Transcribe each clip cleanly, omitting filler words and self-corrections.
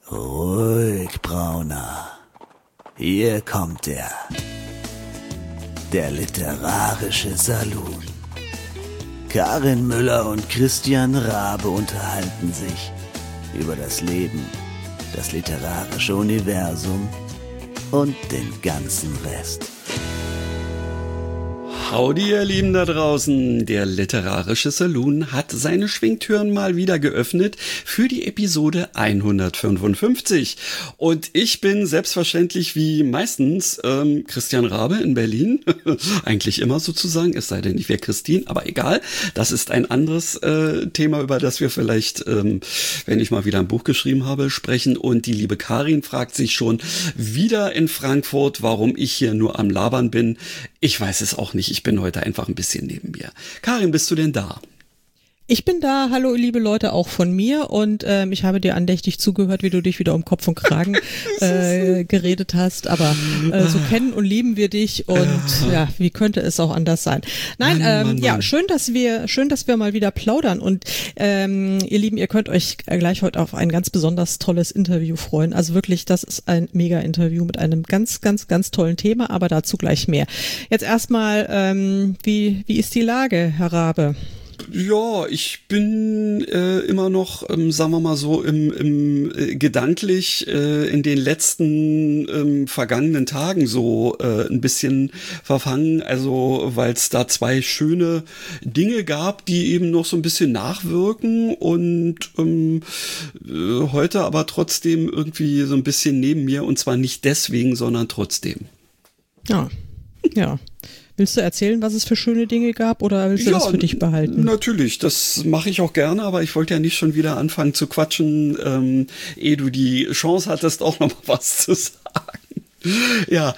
Ruhig, Brauner. Hier kommt er. Der literarische Saloon. Karin Müller und Christian Rabe unterhalten sich über das Leben, das literarische Universum und den ganzen Rest. Howdy, ihr Lieben da draußen. Der literarische Saloon hat seine Schwingtüren mal wieder geöffnet für die Episode 155. Und ich bin selbstverständlich wie meistens Christian Rabe in Berlin. Eigentlich immer sozusagen, es sei denn, ich wäre Christine, aber egal. Das ist ein anderes Thema, über das wir vielleicht, wenn ich mal wieder ein Buch geschrieben habe, sprechen. Und die liebe Karin fragt sich schon wieder in Frankfurt, warum ich hier nur am Labern bin. Ich weiß es auch nicht. Ich bin heute einfach ein bisschen neben mir. Karin, bist du denn da? Ich bin da, hallo liebe Leute, auch von mir und ich habe dir andächtig zugehört, wie du dich wieder um Kopf und Kragen geredet hast, aber so kennen und lieben wir dich und ja, wie könnte es auch anders sein? Nein, Mann. Ja, schön, dass wir mal wieder plaudern und ihr Lieben, ihr könnt euch gleich heute auf ein ganz besonders tolles Interview freuen, also wirklich, das ist ein Mega-Interview mit einem ganz, ganz, ganz tollen Thema, aber dazu gleich mehr. Jetzt erstmal, wie ist die Lage, Herr Rabe? Ja, ich bin immer noch, sagen wir mal so, im gedanklich in den letzten vergangenen Tagen so ein bisschen verfangen. Also weil es da zwei schöne Dinge gab, die eben noch so ein bisschen nachwirken und heute aber trotzdem irgendwie so ein bisschen neben mir und zwar nicht deswegen, sondern trotzdem. Ja, ja. Willst du erzählen, was es für schöne Dinge gab oder willst du das für dich behalten? Natürlich, das mache ich auch gerne, aber ich wollte ja nicht schon wieder anfangen zu quatschen, ehe du die Chance hattest, auch noch mal was zu sagen. Ja,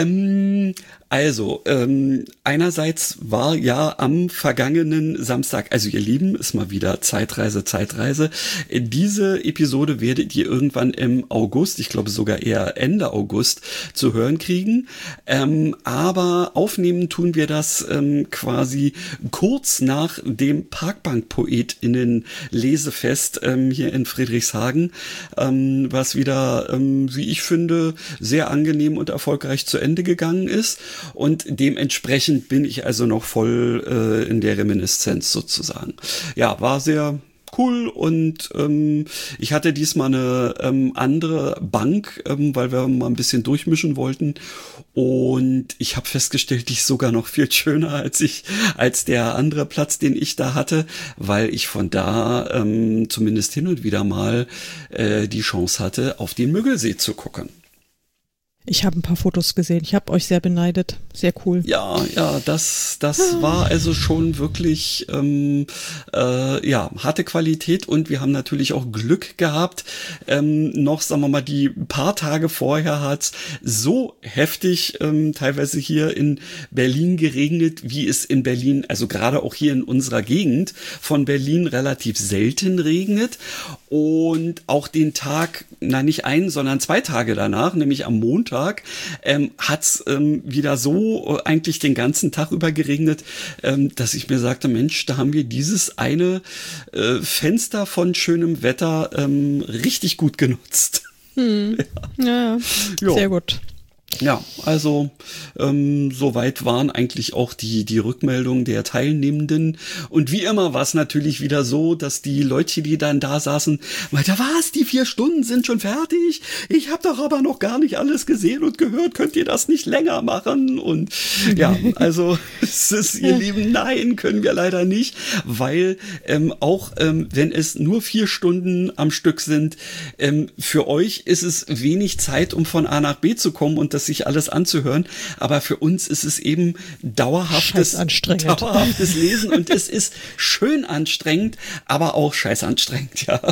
also, einerseits war ja am vergangenen Samstag, also ihr Lieben, ist mal wieder Zeitreise. Diese Episode werdet ihr irgendwann im August, ich glaube sogar eher Ende August, zu hören kriegen. Aber aufnehmen tun wir das quasi kurz nach dem Parkbank-PoetInnen-Lesefest hier in Friedrichshagen, was wieder, wie ich finde, sehr angenehm und erfolgreich zu Ende gegangen ist. Und dementsprechend bin ich also noch voll in der Reminiszenz sozusagen. Ja, war sehr cool und ich hatte diesmal eine andere Bank, weil wir mal ein bisschen durchmischen wollten und ich habe festgestellt, die ist sogar noch viel schöner als der andere Platz, den ich da hatte, weil ich von da zumindest hin und wieder mal die Chance hatte, auf den Müggelsee zu gucken. Ich habe ein paar Fotos gesehen. Ich habe euch sehr beneidet. Sehr cool. Ja, das war also schon wirklich, hatte Qualität und wir haben natürlich auch Glück gehabt. Noch, sagen wir mal, die paar Tage vorher hat's so heftig teilweise hier in Berlin geregnet, wie es in Berlin, also gerade auch hier in unserer Gegend von Berlin relativ selten regnet. Und auch den Tag, nicht einen, sondern 2 Tage danach, nämlich am Montag, hat's wieder so eigentlich den ganzen Tag über geregnet, dass ich mir sagte, Mensch, da haben wir dieses eine Fenster von schönem Wetter richtig gut genutzt. Ja, sehr gut. Ja, also soweit waren eigentlich auch die Rückmeldungen der Teilnehmenden. Und wie immer war es natürlich wieder so, dass die Leute, die dann da saßen, meinte, was, die 4 Stunden sind schon fertig? Ich habe doch aber noch gar nicht alles gesehen und gehört, könnt ihr das nicht länger machen? Und ja, also es ist, ihr Lieben, nein, können wir leider nicht, weil auch wenn es nur 4 Stunden am Stück sind, für euch ist es wenig Zeit, um von A nach B zu kommen und das sich alles anzuhören, aber für uns ist es eben dauerhaftes Lesen und es ist schön anstrengend, aber auch scheiß anstrengend, ja.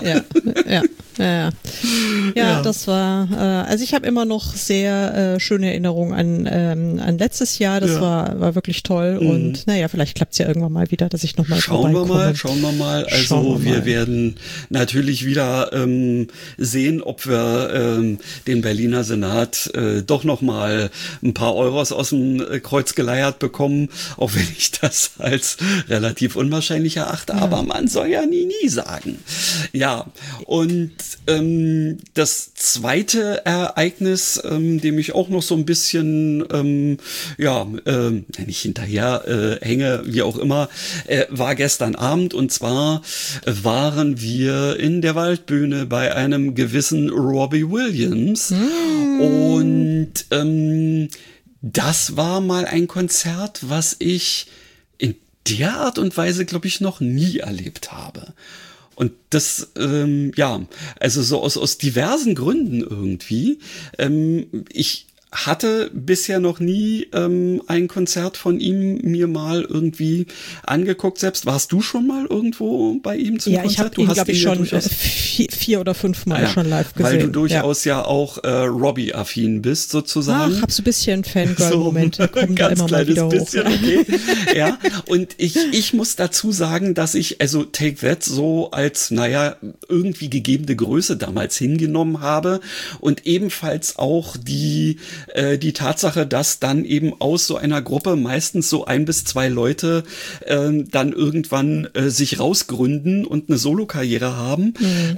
Ja, das war, also ich habe immer noch sehr schöne Erinnerungen an letztes Jahr, das war wirklich toll und naja, vielleicht klappt es ja irgendwann mal wieder, dass ich nochmal vorbeikomme. Schauen wir mal, also wir werden natürlich wieder sehen, ob wir den Berliner Senat doch noch mal ein paar Euros aus dem Kreuz geleiert bekommen, auch wenn ich das als relativ unwahrscheinlich erachte, aber man soll ja nie sagen. Ja, und das zweite Ereignis, dem ich auch noch so ein bisschen, nicht hinterher hänge, wie auch immer, war gestern Abend. Und zwar waren wir in der Waldbühne bei einem gewissen Robbie Williams. Und das war mal ein Konzert, was ich in der Art und Weise, glaube ich, noch nie erlebt habe. Und das, also so aus diversen Gründen irgendwie. Ich hatte bisher noch nie ein Konzert von ihm mir mal irgendwie angeguckt. Selbst warst du schon mal irgendwo bei ihm zum Konzert? Ja, ich habe ihn, glaube ich, schon 4 oder 5 Mal schon live gesehen. Weil du durchaus ja auch Robbie-affin bist, sozusagen. Ach, hab so ein bisschen Fangirl-Momente, kommen da immer mal wieder hoch. Okay. Ja, und ich muss dazu sagen, dass ich also Take That so als, irgendwie gegebene Größe damals hingenommen habe und ebenfalls auch die Tatsache, dass dann eben aus so einer Gruppe meistens so 1 bis 2 Leute dann irgendwann sich rausgründen und eine Solokarriere haben.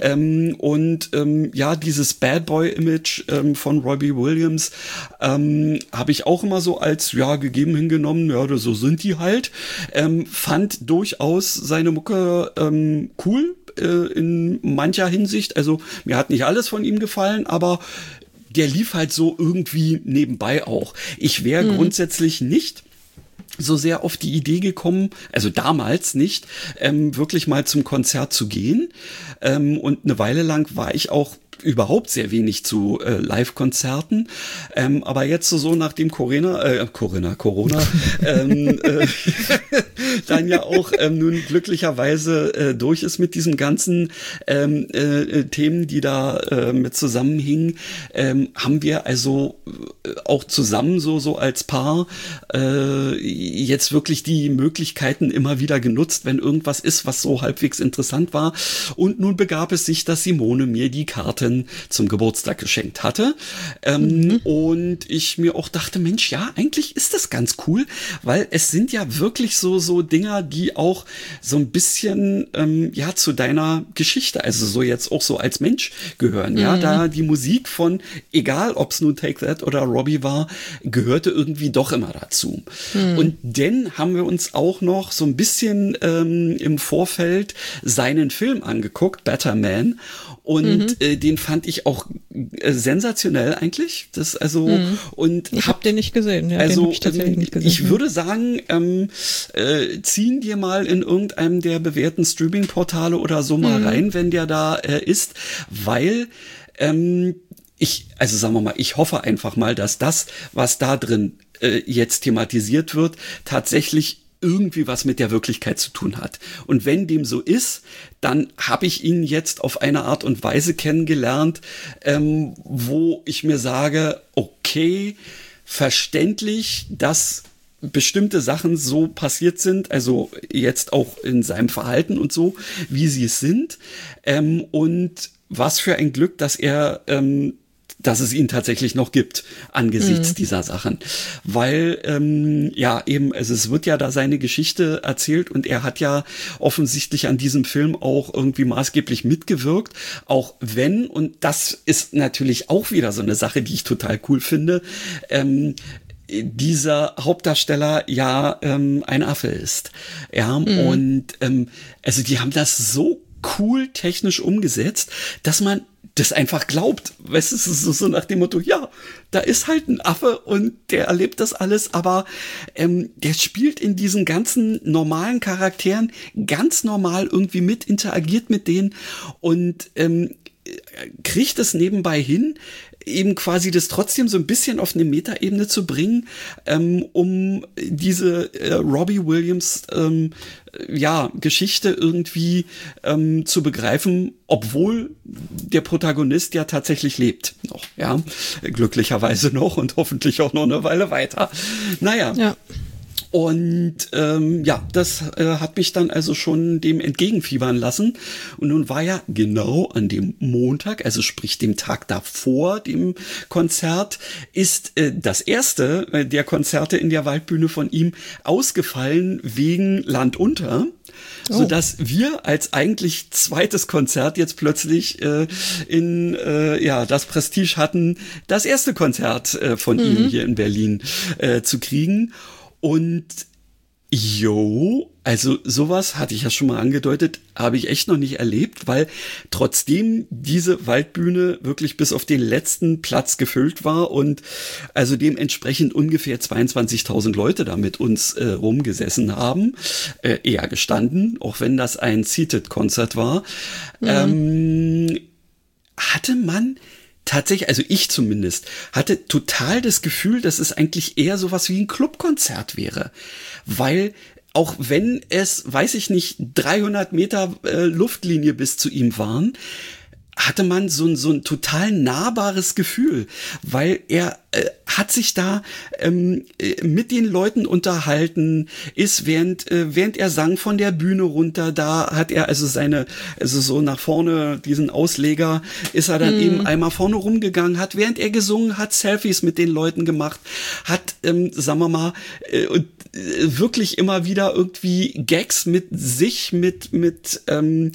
Dieses Bad Boy-Image von Robbie Williams habe ich auch immer so als gegeben hingenommen. Ja, so sind die halt. Fand durchaus seine Mucke cool in mancher Hinsicht. Also mir hat nicht alles von ihm gefallen, aber der lief halt so irgendwie nebenbei auch. Ich wäre grundsätzlich nicht so sehr auf die Idee gekommen, also damals nicht, wirklich mal zum Konzert zu gehen. Und eine Weile lang war ich auch überhaupt sehr wenig zu Live-Konzerten, aber jetzt so nach dem Corona, dann ja auch nun glücklicherweise durch ist mit diesen ganzen Themen, die da mit zusammenhingen, haben wir also auch zusammen so als Paar jetzt wirklich die Möglichkeiten immer wieder genutzt, wenn irgendwas ist, was so halbwegs interessant war. Und nun begab es sich, dass Simone mir die Karten zum Geburtstag geschenkt hatte. Und ich mir auch dachte, Mensch, ja, eigentlich ist das ganz cool, weil es sind ja wirklich so Dinger, die auch so ein bisschen zu deiner Geschichte, also so jetzt auch so als Mensch gehören. Ja, da die Musik von, egal ob es nun Take That oder Robbie war, gehörte irgendwie doch immer dazu. Und dann haben wir uns auch noch so ein bisschen im Vorfeld seinen Film angeguckt, Better Man. Und den fand ich auch sensationell eigentlich. Das und ich habe den nicht gesehen. Ja, also den hab ich tatsächlich nicht gesehen. Ich würde sagen, ziehen dir mal in irgendeinem der bewährten Streaming-Portale oder so mal rein, wenn der da ist, weil ich hoffe einfach mal, dass das, was da drin jetzt thematisiert wird, tatsächlich irgendwie was mit der Wirklichkeit zu tun hat. Und wenn dem so ist, dann habe ich ihn jetzt auf eine Art und Weise kennengelernt, wo ich mir sage, okay, verständlich, dass bestimmte Sachen so passiert sind, also jetzt auch in seinem Verhalten und so, wie sie es sind. Und was für ein Glück, dass dass es ihn tatsächlich noch gibt angesichts dieser Sachen. Weil, es wird ja da seine Geschichte erzählt und er hat ja offensichtlich an diesem Film auch irgendwie maßgeblich mitgewirkt, auch wenn, und das ist natürlich auch wieder so eine Sache, die ich total cool finde, dieser Hauptdarsteller ein Affe ist. Ja, und also die haben das so cool technisch umgesetzt, dass man das einfach glaubt. Weißt du, es ist so nach dem Motto, ja, da ist halt ein Affe und der erlebt das alles, aber der spielt in diesen ganzen normalen Charakteren ganz normal irgendwie mit, interagiert mit denen und kriegt es nebenbei hin, eben quasi das trotzdem so ein bisschen auf eine Metaebene zu bringen, um diese Robbie Williams Geschichte irgendwie zu begreifen, obwohl der Protagonist ja tatsächlich lebt noch, ja, glücklicherweise noch und hoffentlich auch noch eine Weile weiter. Naja. Ja. Und das hat mich dann also schon dem entgegenfiebern lassen. Und nun war ja genau an dem Montag, also sprich dem Tag davor dem Konzert, ist das erste der Konzerte in der Waldbühne von ihm ausgefallen wegen Land unter. sodass wir als eigentlich zweites Konzert jetzt plötzlich das Prestige hatten, das erste Konzert von ihm hier in Berlin zu kriegen. Und also sowas hatte ich ja schon mal angedeutet, habe ich echt noch nicht erlebt, weil trotzdem diese Waldbühne wirklich bis auf den letzten Platz gefüllt war und also dementsprechend ungefähr 22.000 Leute da mit uns rumgesessen haben, eher gestanden, auch wenn das ein Seated-Konzert war, hatte man tatsächlich, also ich zumindest, hatte total das Gefühl, dass es eigentlich eher sowas wie ein Clubkonzert wäre. Weil auch wenn es, weiß ich nicht, 300 Meter Luftlinie bis zu ihm waren, hatte man so ein total nahbares Gefühl, weil er hat sich da mit den Leuten unterhalten, ist während er sang von der Bühne runter, da hat er also so nach vorne diesen Ausleger, ist er dann eben einmal vorne rumgegangen, hat während er gesungen hat, Selfies mit den Leuten gemacht, hat, sagen wir mal, wirklich immer wieder irgendwie Gags mit sich, mit dem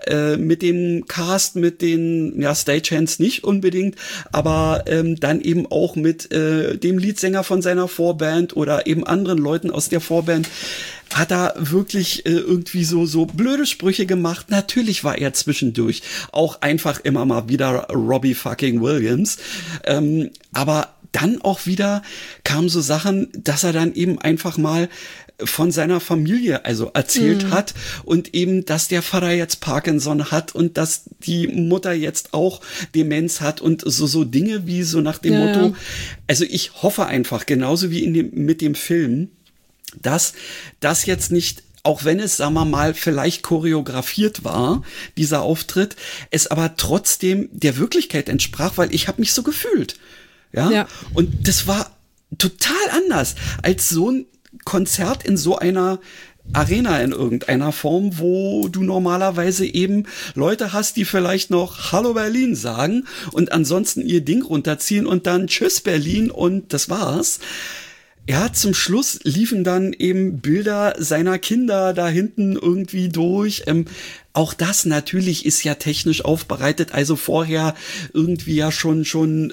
Cast, mit den Stagehands nicht unbedingt, aber dann eben auch mit dem Leadsänger von seiner Vorband oder eben anderen Leuten aus der Vorband hat er wirklich irgendwie so blöde Sprüche gemacht. Natürlich war er zwischendurch auch einfach immer mal wieder Robbie fucking Williams, aber dann auch wieder kamen so Sachen, dass er dann eben einfach mal von seiner Familie also erzählt hat und eben, dass der Vater jetzt Parkinson hat und dass die Mutter jetzt auch Demenz hat und so Dinge wie so nach dem Motto, also ich hoffe einfach, genauso wie mit dem Film, dass das jetzt nicht, auch wenn es, sagen wir mal, vielleicht choreografiert war, dieser Auftritt, es aber trotzdem der Wirklichkeit entsprach, weil ich habe mich so gefühlt. Ja. Und das war total anders als so ein Konzert in so einer Arena in irgendeiner Form, wo du normalerweise eben Leute hast, die vielleicht noch Hallo Berlin sagen und ansonsten ihr Ding runterziehen und dann Tschüss Berlin und das war's. Ja, zum Schluss liefen dann eben Bilder seiner Kinder da hinten irgendwie durch. Auch das natürlich ist ja technisch aufbereitet, also vorher irgendwie ja schon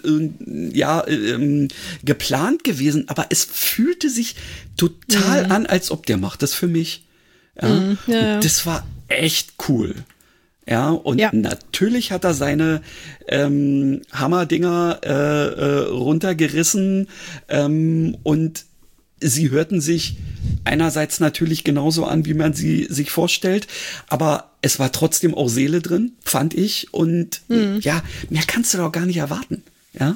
geplant gewesen, aber es fühlte sich total an, als ob der macht das für mich. Ja? Und das war echt cool. Ja, und natürlich hat er seine Hammerdinger runtergerissen und sie hörten sich einerseits natürlich genauso an, wie man sie sich vorstellt, aber es war trotzdem auch Seele drin, fand ich. Und mehr kannst du doch gar nicht erwarten. Ja.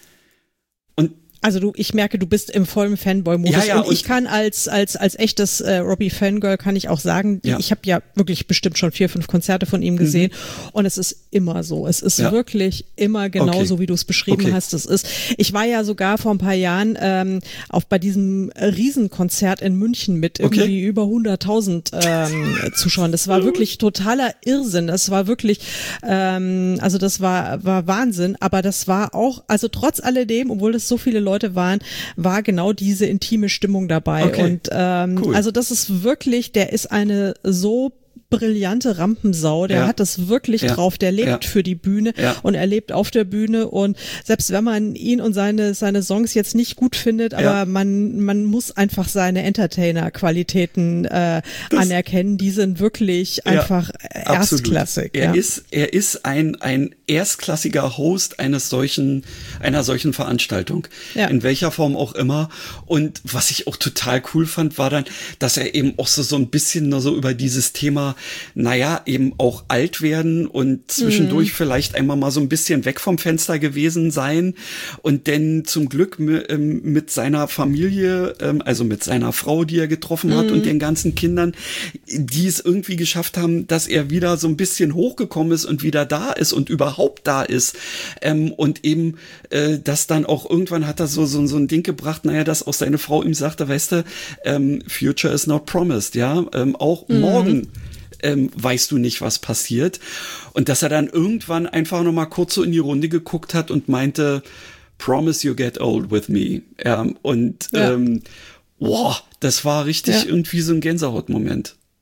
Also ich merke, du bist im vollen Fanboy-Modus und ich kann als echtes Robbie-Fangirl kann ich auch sagen, ich habe ja wirklich bestimmt schon 4, 5 Konzerte von ihm gesehen und es ist immer so. Es ist wirklich immer genauso, wie du es beschrieben hast. Ich war ja sogar vor ein paar Jahren auch bei diesem Riesenkonzert in München mit irgendwie über 100.000 Zuschauern. Das war wirklich totaler Irrsinn. Das war wirklich, also das war Wahnsinn, aber das war auch, also trotz alledem, obwohl es so viele Leute waren, war genau diese intime Stimmung dabei. Und cool. Also das ist wirklich, der ist eine so brillante Rampensau, der hat das wirklich drauf, der lebt für die Bühne und er lebt auf der Bühne und selbst wenn man ihn und seine Songs jetzt nicht gut findet, aber man muss einfach seine Entertainer-Qualitäten anerkennen, die sind wirklich einfach erstklassig. Er ist ein erstklassiger Host einer solchen Veranstaltung, in welcher Form auch immer. Und was ich auch total cool fand, war dann, dass er eben auch so ein bisschen nur so über dieses Thema, eben auch alt werden und zwischendurch vielleicht einmal mal so ein bisschen weg vom Fenster gewesen sein und denn zum Glück mit seiner Familie, also mit seiner Frau, die er getroffen hat und den ganzen Kindern, die es irgendwie geschafft haben, dass er wieder so ein bisschen hochgekommen ist und wieder da ist und überhaupt da ist und eben das dann auch irgendwann hat er so ein Ding gebracht, dass auch seine Frau ihm sagte, weißt du, future is not promised, auch morgen weißt du nicht, was passiert. Und dass er dann irgendwann einfach noch mal kurz so in die Runde geguckt hat und meinte, promise you get old with me. Das war richtig irgendwie so ein Gänsehautmoment.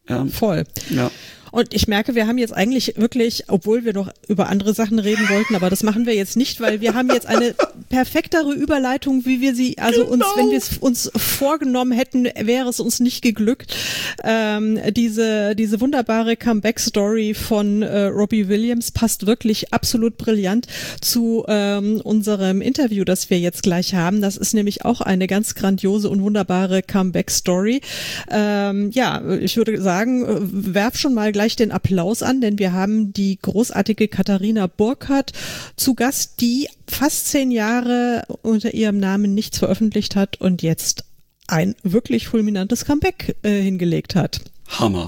Ja. Voll. Ja. Und ich merke, wir haben jetzt eigentlich wirklich, obwohl wir noch über andere Sachen reden wollten, aber das machen wir jetzt nicht, weil wir haben jetzt eine perfektere Überleitung, wie wir sie, also uns, wenn wir es uns vorgenommen hätten, wäre es uns nicht geglückt. Diese wunderbare Comeback-Story von Robbie Williams passt wirklich absolut brillant zu unserem Interview, das wir jetzt gleich haben. Das ist nämlich auch eine ganz grandiose und wunderbare Comeback-Story. Ich würde sagen, werf schon mal gleich den Applaus an, denn wir haben die großartige Katharina Burkhardt zu Gast, die fast 10 Jahre unter ihrem Namen nichts veröffentlicht hat und jetzt ein wirklich fulminantes Comeback hingelegt hat. Hammer.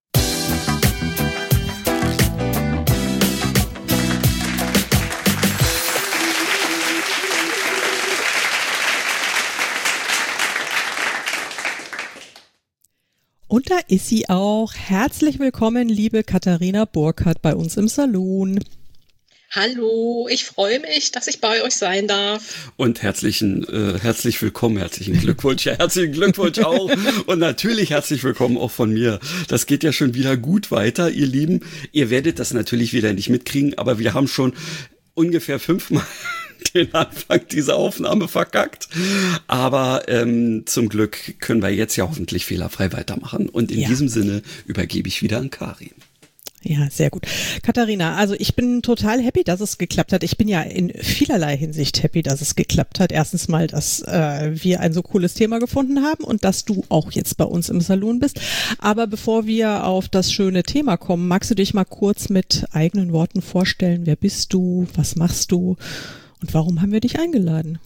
Und da ist sie auch. Herzlich willkommen, liebe Katharina Burkhardt, bei uns im Salon. Hallo, ich freue mich, dass ich bei euch sein darf. Und herzlich willkommen, herzlichen Glückwunsch, ja, herzlichen Glückwunsch auch. Und natürlich herzlich willkommen auch von mir. Das geht ja schon wieder gut weiter, ihr Lieben. Ihr werdet das natürlich wieder nicht mitkriegen, aber wir haben schon ungefähr 5-mal den Anfang dieser Aufnahme verkackt. Aber zum Glück können wir jetzt ja hoffentlich fehlerfrei weitermachen. Und in diesem Sinne übergebe ich wieder an Karin. Ja, sehr gut. Katharina, also ich bin total happy, dass es geklappt hat. Ich bin ja in vielerlei Hinsicht happy, dass es geklappt hat. Erstens mal, dass wir ein so cooles Thema gefunden haben und dass du auch jetzt bei uns im Salon bist. Aber bevor wir auf das schöne Thema kommen, magst du dich mal kurz mit eigenen Worten vorstellen? Wer bist du? Was machst du? Und warum haben wir dich eingeladen?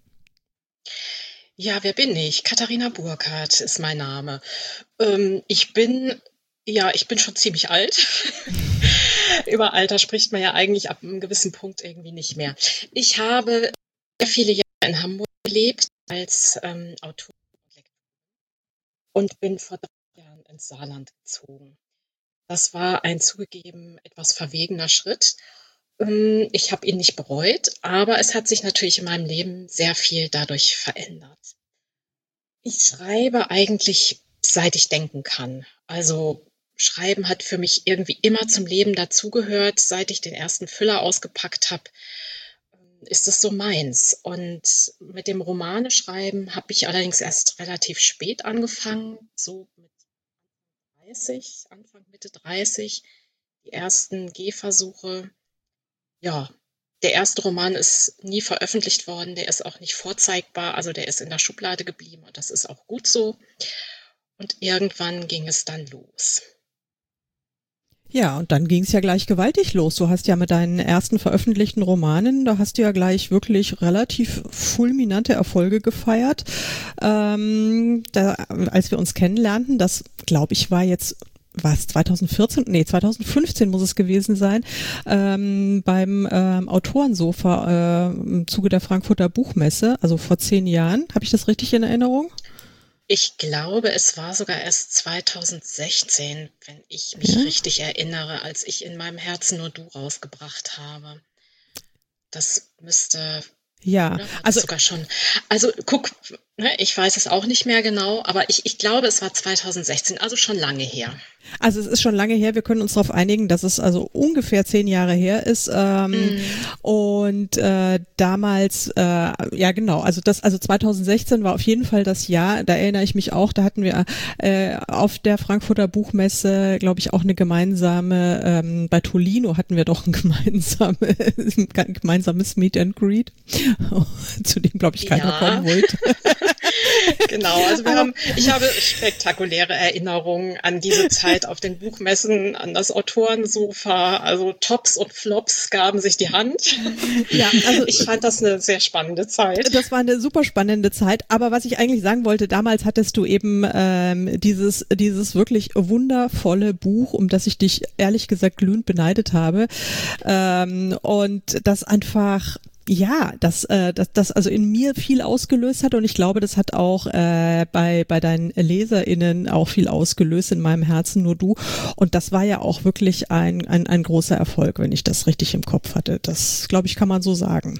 Ja, wer bin ich? Katharina Burkhardt ist mein Name. Ich bin schon ziemlich alt. Über Alter spricht man ja eigentlich ab einem gewissen Punkt irgendwie nicht mehr. Ich habe sehr viele Jahre in Hamburg gelebt als Autorin und bin vor 3 Jahren ins Saarland gezogen. Das war ein zugegeben etwas verwegener Schritt. Ich habe ihn nicht bereut, aber es hat sich natürlich in meinem Leben sehr viel dadurch verändert. Ich schreibe eigentlich, seit ich denken kann. Also Schreiben hat für mich irgendwie immer zum Leben dazugehört. Seit ich den ersten Füller ausgepackt habe, ist es so meins. Und mit dem Romaneschreiben habe ich allerdings erst relativ spät angefangen, so mit 30, Anfang, Mitte 30, die ersten Gehversuche. Ja, der erste Roman ist nie veröffentlicht worden, der ist auch nicht vorzeigbar, also der ist in der Schublade geblieben und das ist auch gut so. Und irgendwann ging es dann los. Ja, und dann ging es ja gleich gewaltig los. Du hast ja mit deinen ersten veröffentlichten Romanen, da hast du ja gleich wirklich relativ fulminante Erfolge gefeiert. Als wir uns kennenlernten, das glaube ich war 2014? Nee, 2015 muss es gewesen sein, beim Autorensofa im Zuge der Frankfurter Buchmesse, also vor 10 Jahren. Habe ich das richtig in Erinnerung? Ich glaube, es war sogar erst 2016, wenn ich mich richtig erinnere, als ich in meinem Herzen nur du rausgebracht habe. Das müsste... Ja, also sogar schon. Also guck, ne, ich weiß es auch nicht mehr genau, aber ich glaube, es war 2016, also schon lange her. Also es ist schon lange her, wir können uns darauf einigen, dass es also ungefähr 10 Jahre her ist. Und damals, ja genau, also 2016 war auf jeden Fall das Jahr, da erinnere ich mich auch, da hatten wir auf der Frankfurter Buchmesse, glaube ich, auch eine gemeinsame, bei Tolino hatten wir doch ein gemeinsames Meet and Greet, zu dem, glaube ich, keiner kommen wollte. Genau, also ich habe spektakuläre Erinnerungen an diese Zeit auf den Buchmessen, an das Autorensofa, also Tops und Flops gaben sich die Hand. Ja, also ich fand das eine sehr spannende Zeit. Das war eine super spannende Zeit, aber was ich eigentlich sagen wollte, damals hattest du eben dieses wirklich wundervolle Buch, um das ich dich ehrlich gesagt glühend beneidet habe, und das einfach... Ja, das also in mir viel ausgelöst hat und ich glaube, das hat auch bei deinen LeserInnen auch viel ausgelöst, in meinem Herzen nur du. Und das war ja auch wirklich ein großer Erfolg, wenn ich das richtig im Kopf hatte. Das, glaube ich, kann man so sagen.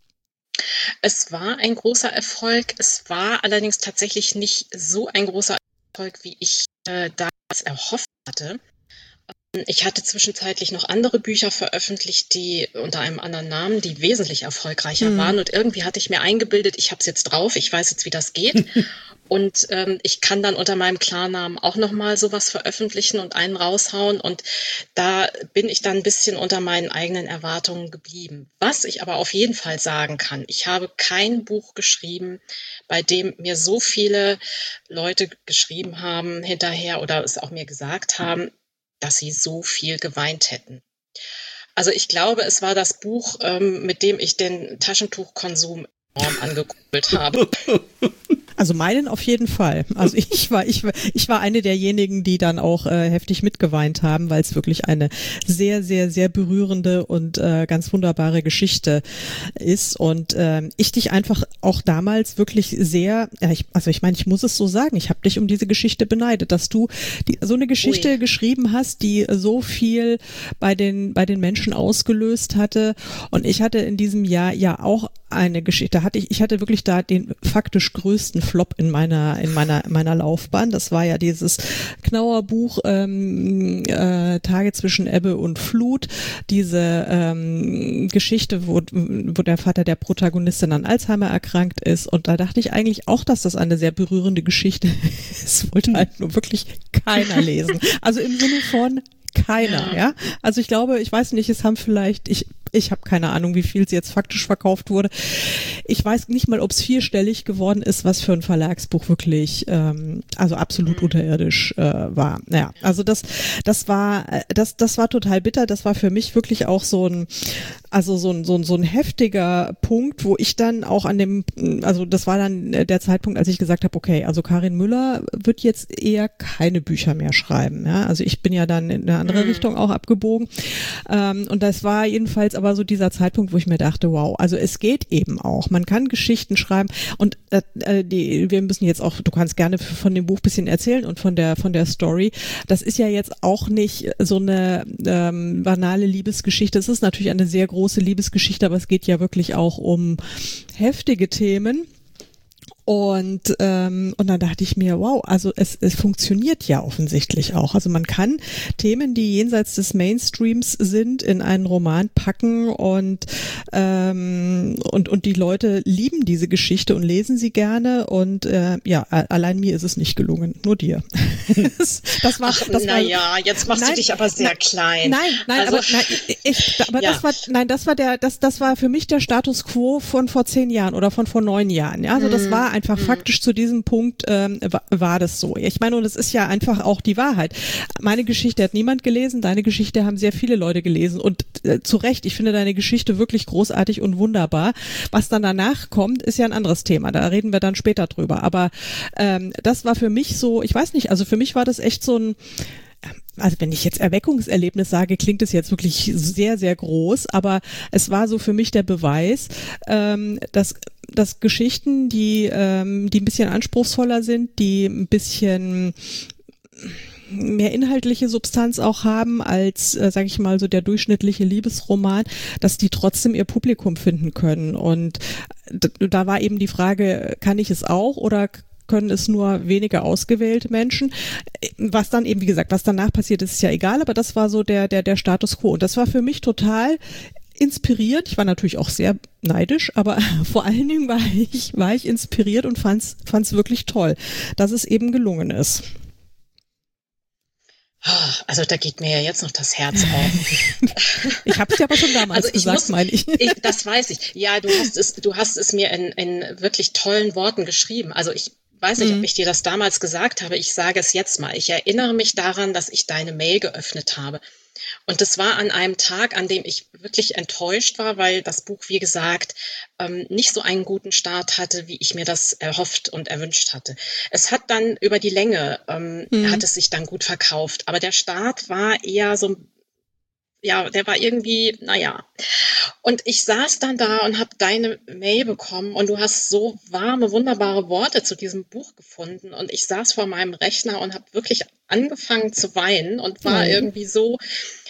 Es war ein großer Erfolg. Es war allerdings tatsächlich nicht so ein großer Erfolg, wie ich damals erhofft hatte. Ich hatte zwischenzeitlich noch andere Bücher veröffentlicht, die unter einem anderen Namen, die wesentlich erfolgreicher waren. Und irgendwie hatte ich mir eingebildet, ich habe es jetzt drauf, ich weiß jetzt, wie das geht. Und ich kann dann unter meinem Klarnamen auch nochmal sowas veröffentlichen und einen raushauen. Und da bin ich dann ein bisschen unter meinen eigenen Erwartungen geblieben. Was ich aber auf jeden Fall sagen kann, ich habe kein Buch geschrieben, bei dem mir so viele Leute geschrieben haben hinterher oder es auch mir gesagt haben, dass sie so viel geweint hätten. Also ich glaube, es war das Buch, mit dem ich den Taschentuchkonsum enorm angekurbelt habe. Also meinen auf jeden Fall. Also ich war eine derjenigen, die dann auch heftig mitgeweint haben, weil es wirklich eine sehr, sehr, sehr berührende und ganz wunderbare Geschichte ist. Und ich dich einfach auch damals wirklich sehr, ich muss es so sagen, ich habe dich um diese Geschichte beneidet, dass du so eine Geschichte geschrieben hast, die so viel bei den Menschen ausgelöst hatte. Und ich hatte in diesem Jahr ja auch eine Geschichte, ich hatte wirklich da den faktisch größten Flop in meiner Laufbahn. Das war ja dieses Knauer Buch Tage zwischen Ebbe und Flut, diese Geschichte, wo der Vater der Protagonistin an Alzheimer erkrankt ist. Und da dachte ich eigentlich auch, dass das eine sehr berührende Geschichte ist. Wollte halt nur wirklich keiner lesen. Also im Sinne von keiner, ja. Also ich glaube, ich weiß nicht, es haben vielleicht, ich habe keine Ahnung, wie viel sie jetzt faktisch verkauft wurde. Ich weiß nicht mal, ob es 4-stellig geworden ist, was für ein Verlagsbuch wirklich, also absolut unterirdisch war. Naja, also das war total bitter. Das war für mich wirklich auch so ein heftiger Punkt, wo ich dann auch das war dann der Zeitpunkt, als ich gesagt habe, okay, also Karin Müller wird jetzt eher keine Bücher mehr schreiben. Ja? Also ich bin ja dann in eine andere Richtung auch abgebogen. Und das war jedenfalls aber so dieser Zeitpunkt, wo ich mir dachte, wow, also es geht eben auch. Man kann Geschichten schreiben und wir müssen jetzt auch, du kannst gerne von dem Buch ein bisschen erzählen und von der Story. Das ist ja jetzt auch nicht so eine banale Liebesgeschichte. Es ist natürlich eine sehr große Liebesgeschichte, aber es geht ja wirklich auch um heftige Themen. Und dann dachte ich mir, wow, also es funktioniert ja offensichtlich auch. Also man kann Themen, die jenseits des Mainstreams sind, in einen Roman packen und die Leute lieben diese Geschichte und lesen sie gerne. Und allein mir ist es nicht gelungen, nur dir. Jetzt machst du dich aber sehr klein. Das war für mich der Status quo von vor 10 Jahren oder von vor 9 Jahren. Ja, also das war einfach faktisch zu diesem Punkt war das so. Ich meine, und es ist ja einfach auch die Wahrheit. Meine Geschichte hat niemand gelesen, deine Geschichte haben sehr viele Leute gelesen und zu Recht, ich finde deine Geschichte wirklich großartig und wunderbar. Was dann danach kommt, ist ja ein anderes Thema. Da reden wir dann später drüber. Aber das war für mich so, ich weiß nicht, also für mich war das echt so ein, also wenn ich jetzt Erweckungserlebnis sage, klingt es jetzt wirklich sehr, sehr groß, aber es war so für mich der Beweis, dass Geschichten, die ein bisschen anspruchsvoller sind, die ein bisschen mehr inhaltliche Substanz auch haben als, sage ich mal, so der durchschnittliche Liebesroman, dass die trotzdem ihr Publikum finden können. Und da war eben die Frage, kann ich es auch oder können es nur wenige ausgewählte Menschen. Was dann eben, wie gesagt, was danach passiert ist ja egal, aber das war so der Status quo. Und das war für mich total inspiriert. Ich war natürlich auch sehr neidisch, aber vor allen Dingen war ich inspiriert und fand's wirklich toll, dass es eben gelungen ist. Also da geht mir ja jetzt noch das Herz auf. Ich habe es ja aber schon damals gesagt, meine ich. Das weiß ich. Ja, du hast es mir in wirklich tollen Worten geschrieben. Also ich weiß nicht, ob ich dir das damals gesagt habe. Ich sage es jetzt mal. Ich erinnere mich daran, dass ich deine Mail geöffnet habe. Und das war an einem Tag, an dem ich wirklich enttäuscht war, weil das Buch, wie gesagt, nicht so einen guten Start hatte, wie ich mir das erhofft und erwünscht hatte. Es hat dann über die Länge, hat es sich dann gut verkauft. Aber der Start war eher so, ja, der war irgendwie, naja. Und ich saß dann da und habe deine Mail bekommen und du hast so warme, wunderbare Worte zu diesem Buch gefunden. Und ich saß vor meinem Rechner und habe wirklich angefangen zu weinen und war irgendwie so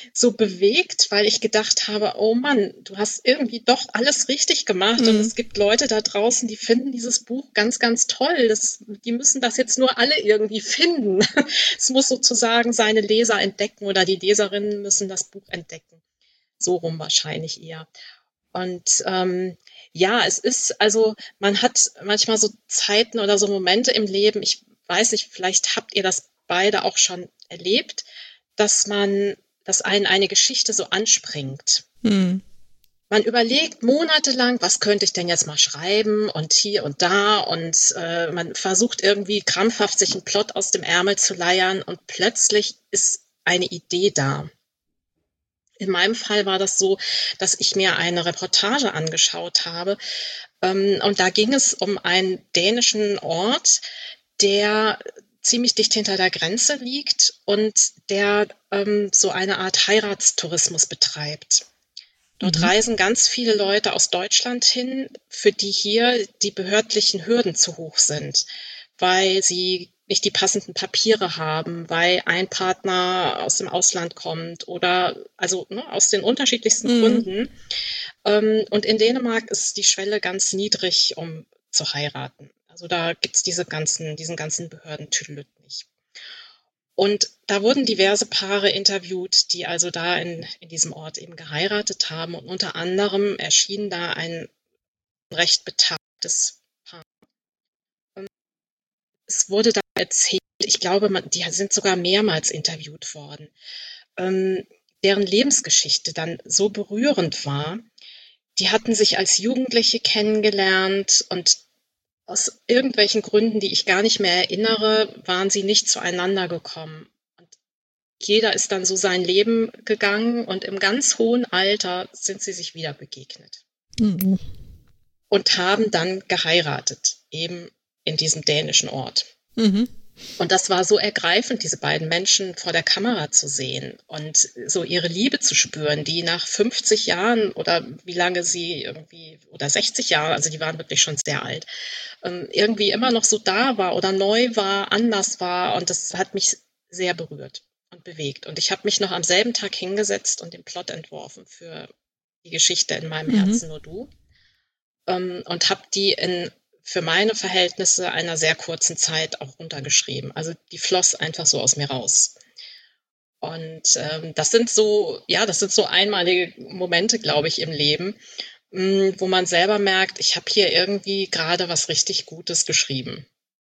so bewegt, weil ich gedacht habe, oh Mann, du hast irgendwie doch alles richtig gemacht und es gibt Leute da draußen, die finden dieses Buch ganz, ganz toll. Die müssen das jetzt nur alle irgendwie finden. Es muss sozusagen seine Leser entdecken oder die Leserinnen müssen das Buch entdecken. So rum wahrscheinlich eher. Und ja, es ist, also man hat manchmal so Zeiten oder so Momente im Leben, ich weiß nicht, vielleicht habt ihr das beide auch schon erlebt, dass einen eine Geschichte so anspringt. Man überlegt monatelang, was könnte ich denn jetzt mal schreiben und hier und da und man versucht irgendwie krampfhaft sich einen Plot aus dem Ärmel zu leiern und plötzlich ist eine Idee da. In meinem Fall war das so, dass ich mir eine Reportage angeschaut habe und da ging es um einen dänischen Ort, der ziemlich dicht hinter der Grenze liegt und der so eine Art Heiratstourismus betreibt. Dort reisen ganz viele Leute aus Deutschland hin, für die hier die behördlichen Hürden zu hoch sind, weil sie nicht die passenden Papiere haben, weil ein Partner aus dem Ausland kommt oder also aus den unterschiedlichsten Gründen. Und in Dänemark ist die Schwelle ganz niedrig, um zu heiraten. Also da gibt's diesen ganzen Behördentüdelüt nicht. Und da wurden diverse Paare interviewt, die also da in diesem Ort eben geheiratet haben. Und unter anderem erschien da ein recht betagtes Paar. Es wurde da erzählt, ich glaube, die sind sogar mehrmals interviewt worden, deren Lebensgeschichte dann so berührend war. Die hatten sich als Jugendliche kennengelernt und aus irgendwelchen Gründen, die ich gar nicht mehr erinnere, waren sie nicht zueinander gekommen. Und jeder ist dann so sein Leben gegangen und im ganz hohen Alter sind sie sich wieder begegnet. Und haben dann geheiratet, eben in diesem dänischen Ort. Und das war so ergreifend, diese beiden Menschen vor der Kamera zu sehen und so ihre Liebe zu spüren, die nach 50 Jahren oder wie lange sie irgendwie, oder 60 Jahre, also die waren wirklich schon sehr alt, irgendwie immer noch so da war oder neu war, anders war. Und das hat mich sehr berührt und bewegt. Und ich habe mich noch am selben Tag hingesetzt und den Plot entworfen für die Geschichte In meinem Herzen nur du. Und habe die für meine Verhältnisse einer sehr kurzen Zeit auch runtergeschrieben. Also die floss einfach so aus mir raus. Und das sind so einmalige Momente, glaube ich, im Leben, wo man selber merkt, ich habe hier irgendwie gerade was richtig Gutes geschrieben.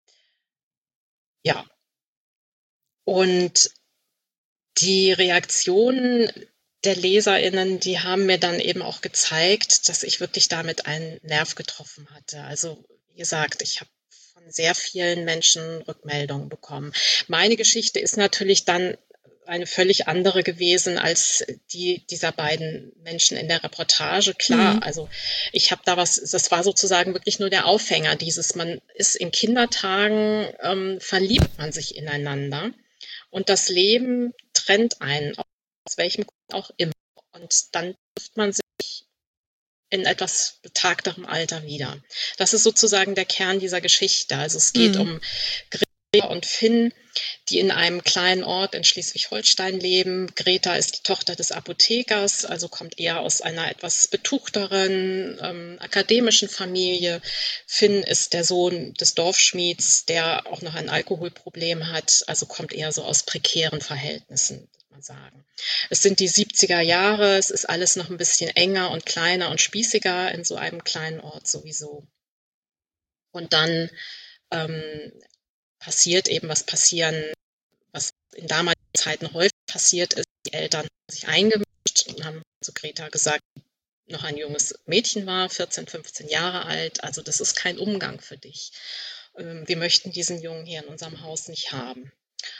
Ja. Und die Reaktionen der LeserInnen, die haben mir dann eben auch gezeigt, dass ich wirklich damit einen Nerv getroffen hatte. Also wie gesagt, ich habe von sehr vielen Menschen Rückmeldungen bekommen. Meine Geschichte ist natürlich dann eine völlig andere gewesen als die dieser beiden Menschen in der Reportage. Klar, also ich habe das war sozusagen wirklich nur der Aufhänger, man ist in Kindertagen, verliebt man sich ineinander und das Leben trennt einen, aus welchem Grund auch immer. Und dann trifft man sich in etwas betagterem Alter wieder. Das ist sozusagen der Kern dieser Geschichte. Also es geht um Greta und Finn, die in einem kleinen Ort in Schleswig-Holstein leben. Greta ist die Tochter des Apothekers, also kommt eher aus einer etwas betuchteren, akademischen Familie. Finn ist der Sohn des Dorfschmieds, der auch noch ein Alkoholproblem hat, also kommt eher so aus prekären Verhältnissen, würde man sagen. Es sind die 70er Jahre, es ist alles noch ein bisschen enger und kleiner und spießiger in so einem kleinen Ort sowieso. Und dann passiert eben, was in damaligen Zeiten häufig passiert ist. Die Eltern haben sich eingemischt und haben zu Greta gesagt, noch ein junges Mädchen war, 14, 15 Jahre alt, also das ist kein Umgang für dich. Wir möchten diesen Jungen hier in unserem Haus nicht haben.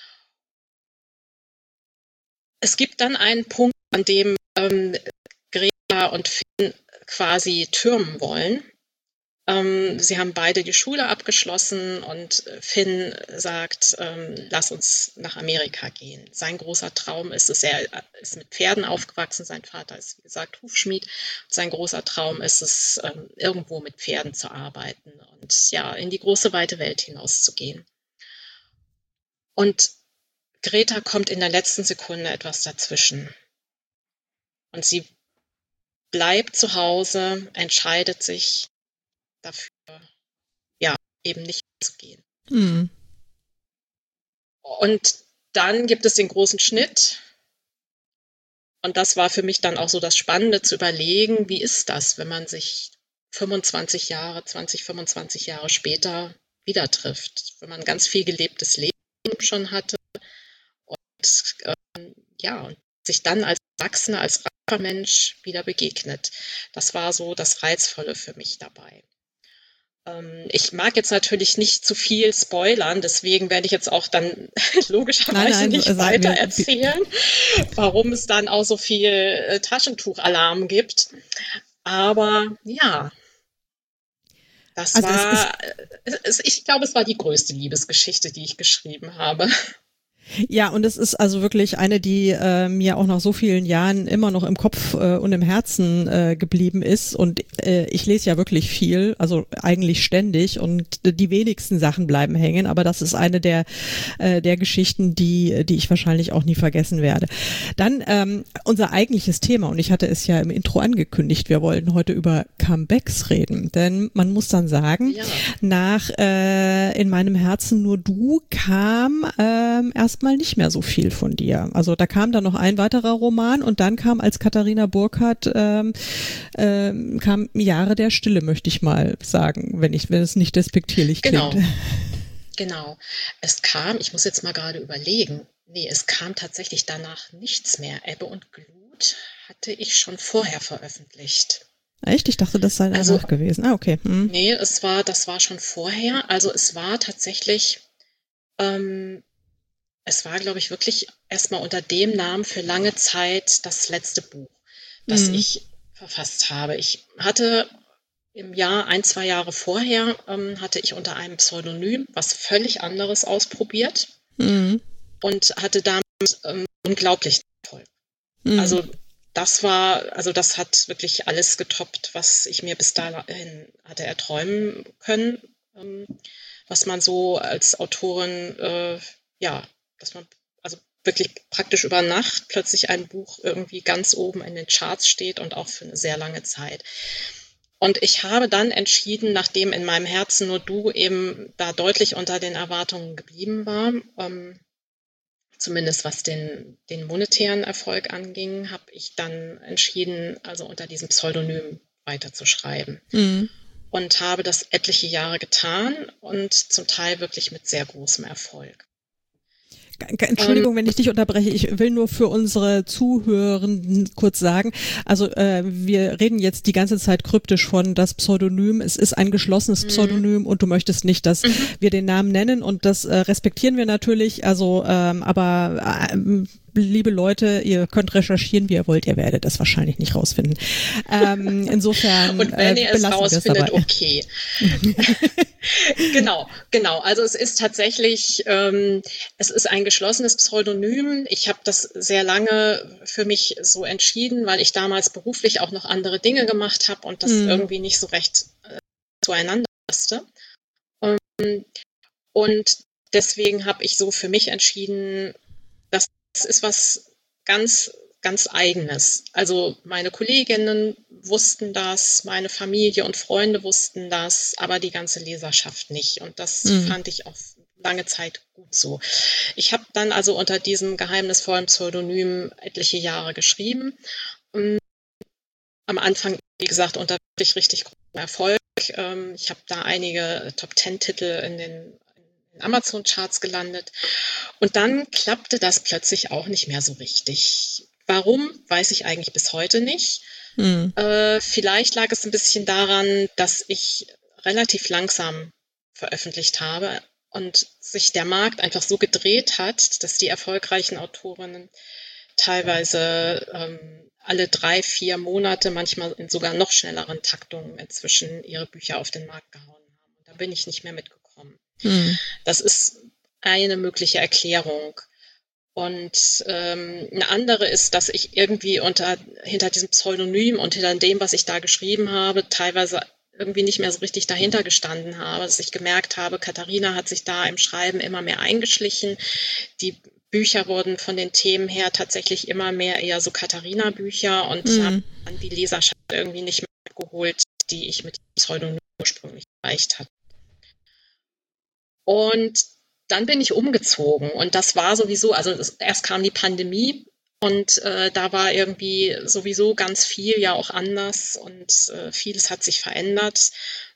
Es gibt dann einen Punkt, an dem Greta und Finn quasi türmen wollen. Sie haben beide die Schule abgeschlossen und Finn sagt, lass uns nach Amerika gehen. Sein großer Traum ist es, er ist mit Pferden aufgewachsen, sein Vater ist, wie gesagt, Hufschmied. Sein großer Traum ist es, irgendwo mit Pferden zu arbeiten und ja, in die große, weite Welt hinauszugehen. Und Greta kommt in der letzten Sekunde etwas dazwischen. Und sie bleibt zu Hause, entscheidet sich dafür, ja, eben nicht zu gehen. Mhm. Und dann gibt es den großen Schnitt. Und das war für mich dann auch so das Spannende, zu überlegen, wie ist das, wenn man sich 25 Jahre später wieder trifft, wenn man ganz viel gelebtes Leben schon hatte und und sich dann als Erwachsener, als reifer Mensch wieder begegnet. Das war so das Reizvolle für mich dabei. Ich mag jetzt natürlich nicht zu viel spoilern, deswegen werde ich jetzt auch dann logischerweise nicht weiter erzählen, warum es dann auch so viel Taschentuchalarm gibt. Aber ja, das war, ich glaube, es war die größte Liebesgeschichte, die ich geschrieben habe. Ja, und es ist also wirklich eine, die mir auch nach so vielen Jahren immer noch im Kopf und im Herzen geblieben ist. Und ich lese ja wirklich viel, also eigentlich ständig. Und die wenigsten Sachen bleiben hängen. Aber das ist eine der Geschichten, die ich wahrscheinlich auch nie vergessen werde. Dann unser eigentliches Thema. Und ich hatte es ja im Intro angekündigt. Wir wollten heute über Comebacks reden. Denn man muss dann sagen, nach In meinem Herzen nur du kam erstmal nicht mehr so viel von dir. Also da kam dann noch ein weiterer Roman und dann kam als Katharina Burkhardt kam Jahre der Stille, möchte ich mal sagen, wenn es nicht despektierlich klingt. Genau. Es kam, ich muss jetzt mal gerade überlegen, es kam tatsächlich danach nichts mehr. Ebbe und Glut hatte ich schon vorher veröffentlicht. Echt? Ich dachte, das sei danach gewesen. Ah, okay. Nee, das war schon vorher. Also es war tatsächlich es war, glaube ich, wirklich erstmal unter dem Namen für lange Zeit das letzte Buch, das ich verfasst habe. Ich hatte im Jahr, 2 Jahre vorher, hatte ich unter einem Pseudonym was völlig anderes ausprobiert und hatte damit unglaublichen Erfolg. Also das hat wirklich alles getoppt, was ich mir bis dahin hatte erträumen können, was man so als Autorin, dass man also wirklich praktisch über Nacht plötzlich ein Buch irgendwie ganz oben in den Charts steht und auch für eine sehr lange Zeit. Und ich habe dann entschieden, nachdem In meinem Herzen nur du eben da deutlich unter den Erwartungen geblieben war, zumindest was den monetären Erfolg anging, habe ich dann entschieden, also unter diesem Pseudonym weiterzuschreiben. Und habe das etliche Jahre getan und zum Teil wirklich mit sehr großem Erfolg. Entschuldigung, wenn ich dich unterbreche. Ich will nur für unsere Zuhörenden kurz sagen, also wir reden jetzt die ganze Zeit kryptisch von das Pseudonym. Es ist ein geschlossenes Pseudonym und du möchtest nicht, dass wir den Namen nennen und das respektieren wir natürlich. Also, aber liebe Leute, ihr könnt recherchieren, wie ihr wollt, ihr werdet das wahrscheinlich nicht rausfinden. Insofern und wenn ihr es rausfindet, okay. Genau. Also es ist tatsächlich, es ist ein geschlossenes Pseudonym. Ich habe das sehr lange für mich so entschieden, weil ich damals beruflich auch noch andere Dinge gemacht habe und das irgendwie nicht so recht zueinander passte. Und deswegen habe ich so für mich entschieden, dass das ist was ganz, ganz Eigenes. Also meine Kolleginnen wussten das, meine Familie und Freunde wussten das, aber die ganze Leserschaft nicht. Und das fand ich auch lange Zeit gut so. Ich habe dann also unter diesem geheimnisvollen Pseudonym etliche Jahre geschrieben. Am Anfang, wie gesagt, unter wirklich richtig großem Erfolg. Ich habe da einige Top-10-Titel in den Amazon-Charts gelandet. Und dann klappte das plötzlich auch nicht mehr so richtig. Warum, weiß ich eigentlich bis heute nicht. Vielleicht lag es ein bisschen daran, dass ich relativ langsam veröffentlicht habe und sich der Markt einfach so gedreht hat, dass die erfolgreichen Autorinnen teilweise alle 3-4 Monate, manchmal in sogar noch schnelleren Taktungen inzwischen ihre Bücher auf den Markt gehauen haben. Und da bin ich nicht mehr mitgekommen. Das ist eine mögliche Erklärung. Und eine andere ist, dass ich irgendwie hinter diesem Pseudonym und hinter dem, was ich da geschrieben habe, teilweise irgendwie nicht mehr so richtig dahinter gestanden habe, dass ich gemerkt habe, Katharina hat sich da im Schreiben immer mehr eingeschlichen. Die Bücher wurden von den Themen her tatsächlich immer mehr eher so Katharina-Bücher und habe dann die Leserschaft irgendwie nicht mehr geholt, die ich mit dem Pseudonym ursprünglich erreicht hatte. Und dann bin ich umgezogen und das war sowieso, also erst kam die Pandemie und da war irgendwie sowieso ganz viel ja auch anders und vieles hat sich verändert.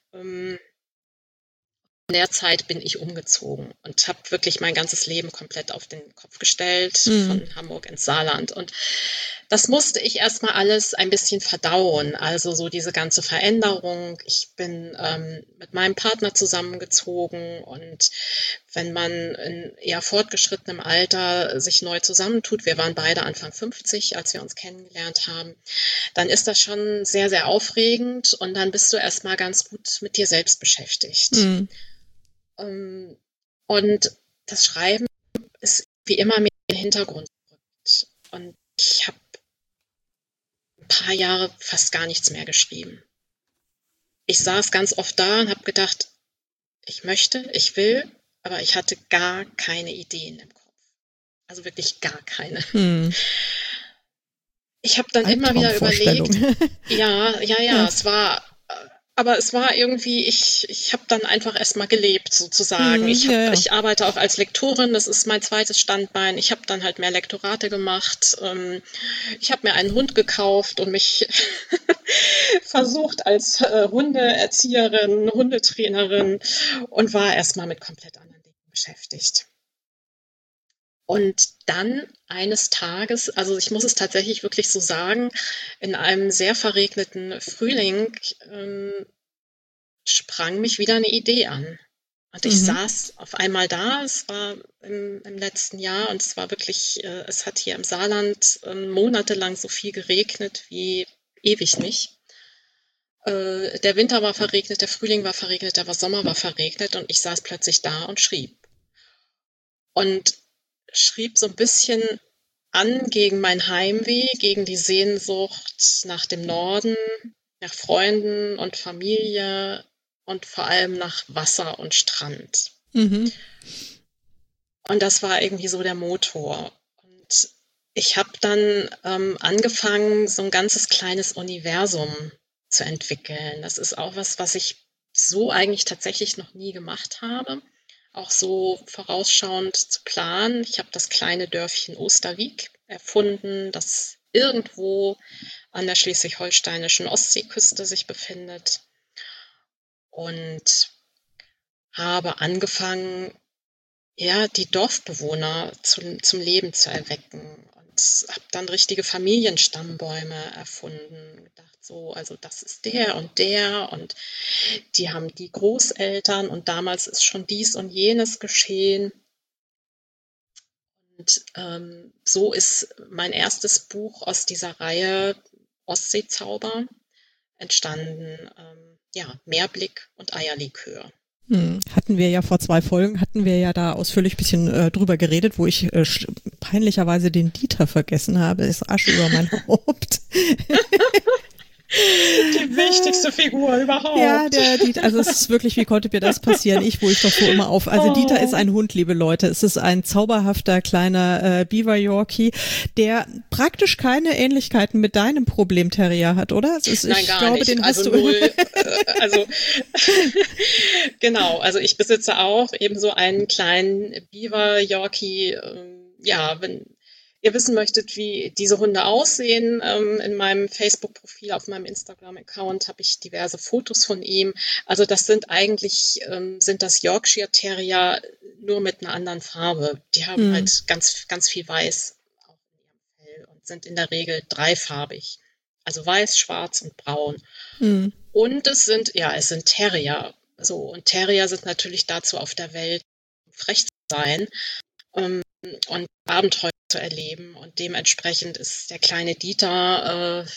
In der Zeit bin ich umgezogen und habe wirklich mein ganzes Leben komplett auf den Kopf gestellt, von Hamburg ins Saarland. Und das musste ich erstmal alles ein bisschen verdauen. Also so diese ganze Veränderung. Ich bin mit meinem Partner zusammengezogen und wenn man in eher fortgeschrittenem Alter sich neu zusammentut, wir waren beide Anfang 50, als wir uns kennengelernt haben, dann ist das schon sehr, sehr aufregend und dann bist du erstmal ganz gut mit dir selbst beschäftigt. Und das Schreiben ist wie immer mehr in den Hintergrund gerückt. Und ich habe ein paar Jahre fast gar nichts mehr geschrieben. Ich saß ganz oft da und habe gedacht, ich möchte, ich will, aber ich hatte gar keine Ideen im Kopf. Also wirklich gar keine. Ich habe dann immer wieder überlegt, es war irgendwie, ich habe dann einfach erstmal gelebt sozusagen. Ich arbeite auch als Lektorin, das ist mein zweites Standbein. Ich habe dann halt mehr Lektorate gemacht. Ich habe mir einen Hund gekauft und mich versucht als Hundeerzieherin, Hundetrainerin und war erstmal mit komplett anderen Dingen beschäftigt. Und dann eines Tages, also ich muss es tatsächlich wirklich so sagen, in einem sehr verregneten Frühling sprang mich wieder eine Idee an. Und ich saß auf einmal da, es war im letzten Jahr und es war wirklich, es hat hier im Saarland monatelang so viel geregnet wie ewig nicht. Der Winter war verregnet, der Frühling war verregnet, der Sommer war verregnet und ich saß plötzlich da und schrieb. Und schrieb so ein bisschen an gegen mein Heimweh, gegen die Sehnsucht nach dem Norden, nach Freunden und Familie und vor allem nach Wasser und Strand. Und das war irgendwie so der Motor. Und ich habe dann angefangen, so ein ganzes kleines Universum zu entwickeln. Das ist auch was ich so eigentlich tatsächlich noch nie gemacht habe. Auch so vorausschauend zu planen. Ich habe das kleine Dörfchen Osterwieck erfunden, das irgendwo an der schleswig-holsteinischen Ostseeküste sich befindet. Und habe angefangen, ja, die Dorfbewohner zum Leben zu erwecken. Und habe dann richtige Familienstammbäume erfunden. Gedacht, so, also das ist der und die haben die Großeltern und damals ist schon dies und jenes geschehen. Und so ist mein erstes Buch aus dieser Reihe Ostseezauber entstanden. Meerblick und Eierlikör. Hatten wir ja vor 2 Folgen, da ausführlich ein bisschen drüber geredet, wo ich peinlicherweise den Dieter vergessen habe. Ist Asche über mein Haupt. Die wichtigste Figur überhaupt. Ja, der Dieter, also es ist wirklich, wie konnte mir das passieren? Wo ich doch so immer auf. Also Dieter ist ein Hund, liebe Leute. Es ist ein zauberhafter kleiner Beaver Yorkie, der praktisch keine Ähnlichkeiten mit deinem Problem-Terrier hat, oder? Nein, gar nicht. Den hast du null. Genau, also ich besitze auch eben so einen kleinen Beaver Yorkie. Wenn ihr wissen möchtet, wie diese Hunde aussehen, in meinem Facebook-Profil, auf meinem Instagram-Account habe ich diverse Fotos von ihm. Also das sind das Yorkshire Terrier nur mit einer anderen Farbe. Die haben halt ganz, ganz viel Weiß auch in ihrem Fell und sind in der Regel dreifarbig. Also weiß, schwarz und braun. Und es sind Terrier. So, und Terrier sind natürlich dazu auf der Welt, frech zu sein. Und Abenteuer zu erleben. Und dementsprechend ist der kleine Dieter,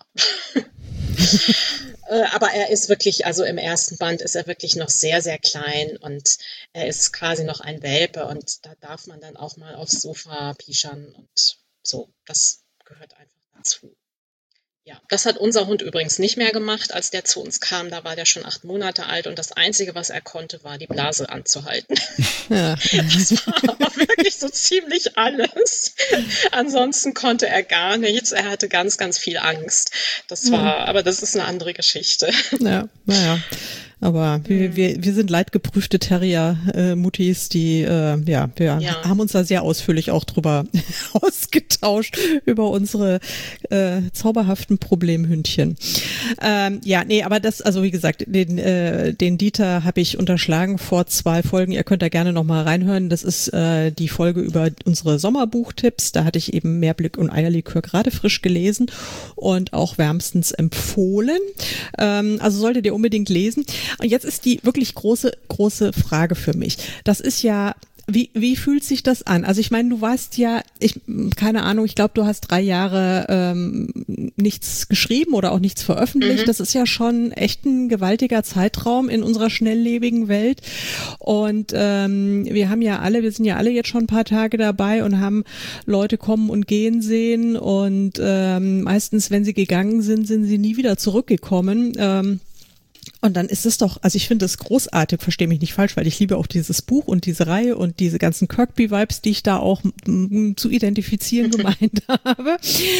aber er ist wirklich, also im ersten Band ist er wirklich noch sehr, sehr klein und er ist quasi noch ein Welpe und da darf man dann auch mal aufs Sofa pischern und so. Das gehört einfach dazu. Ja, das hat unser Hund übrigens nicht mehr gemacht, als der zu uns kam. Da war der schon 8 Monate alt und das Einzige, was er konnte, war die Blase anzuhalten. Ja. Das war aber wirklich so ziemlich alles. Ansonsten konnte er gar nichts. Er hatte ganz, ganz viel Angst. Aber das ist eine andere Geschichte. Ja, naja. Aber wir sind leidgeprüfte Terrier-Muttis, die, wir haben uns da sehr ausführlich auch drüber ausgetauscht, über unsere zauberhaften Problemhündchen. Aber das, also wie gesagt, den Dieter habe ich unterschlagen vor 2 Folgen. Ihr könnt da gerne nochmal reinhören. Das ist die Folge über unsere Sommerbuchtipps. Da hatte ich eben Meerblick und Eierlikör gerade frisch gelesen und auch wärmstens empfohlen. Also solltet ihr unbedingt lesen. Und jetzt ist die wirklich große Frage für mich. Das ist ja, wie fühlt sich das an? Also ich meine, du warst ja, keine Ahnung, ich glaube, du hast 3 Jahre nichts geschrieben oder auch nichts veröffentlicht. Das ist ja schon echt ein gewaltiger Zeitraum in unserer schnelllebigen Welt. Und wir sind ja alle jetzt schon ein paar Tage dabei und haben Leute kommen und gehen sehen. Und meistens, wenn sie gegangen sind, sind sie nie wieder zurückgekommen. Und dann ist es doch, also ich finde es großartig, verstehe mich nicht falsch, weil ich liebe auch dieses Buch und diese Reihe und diese ganzen Kirkby-Vibes, die ich da auch zu identifizieren gemeint habe.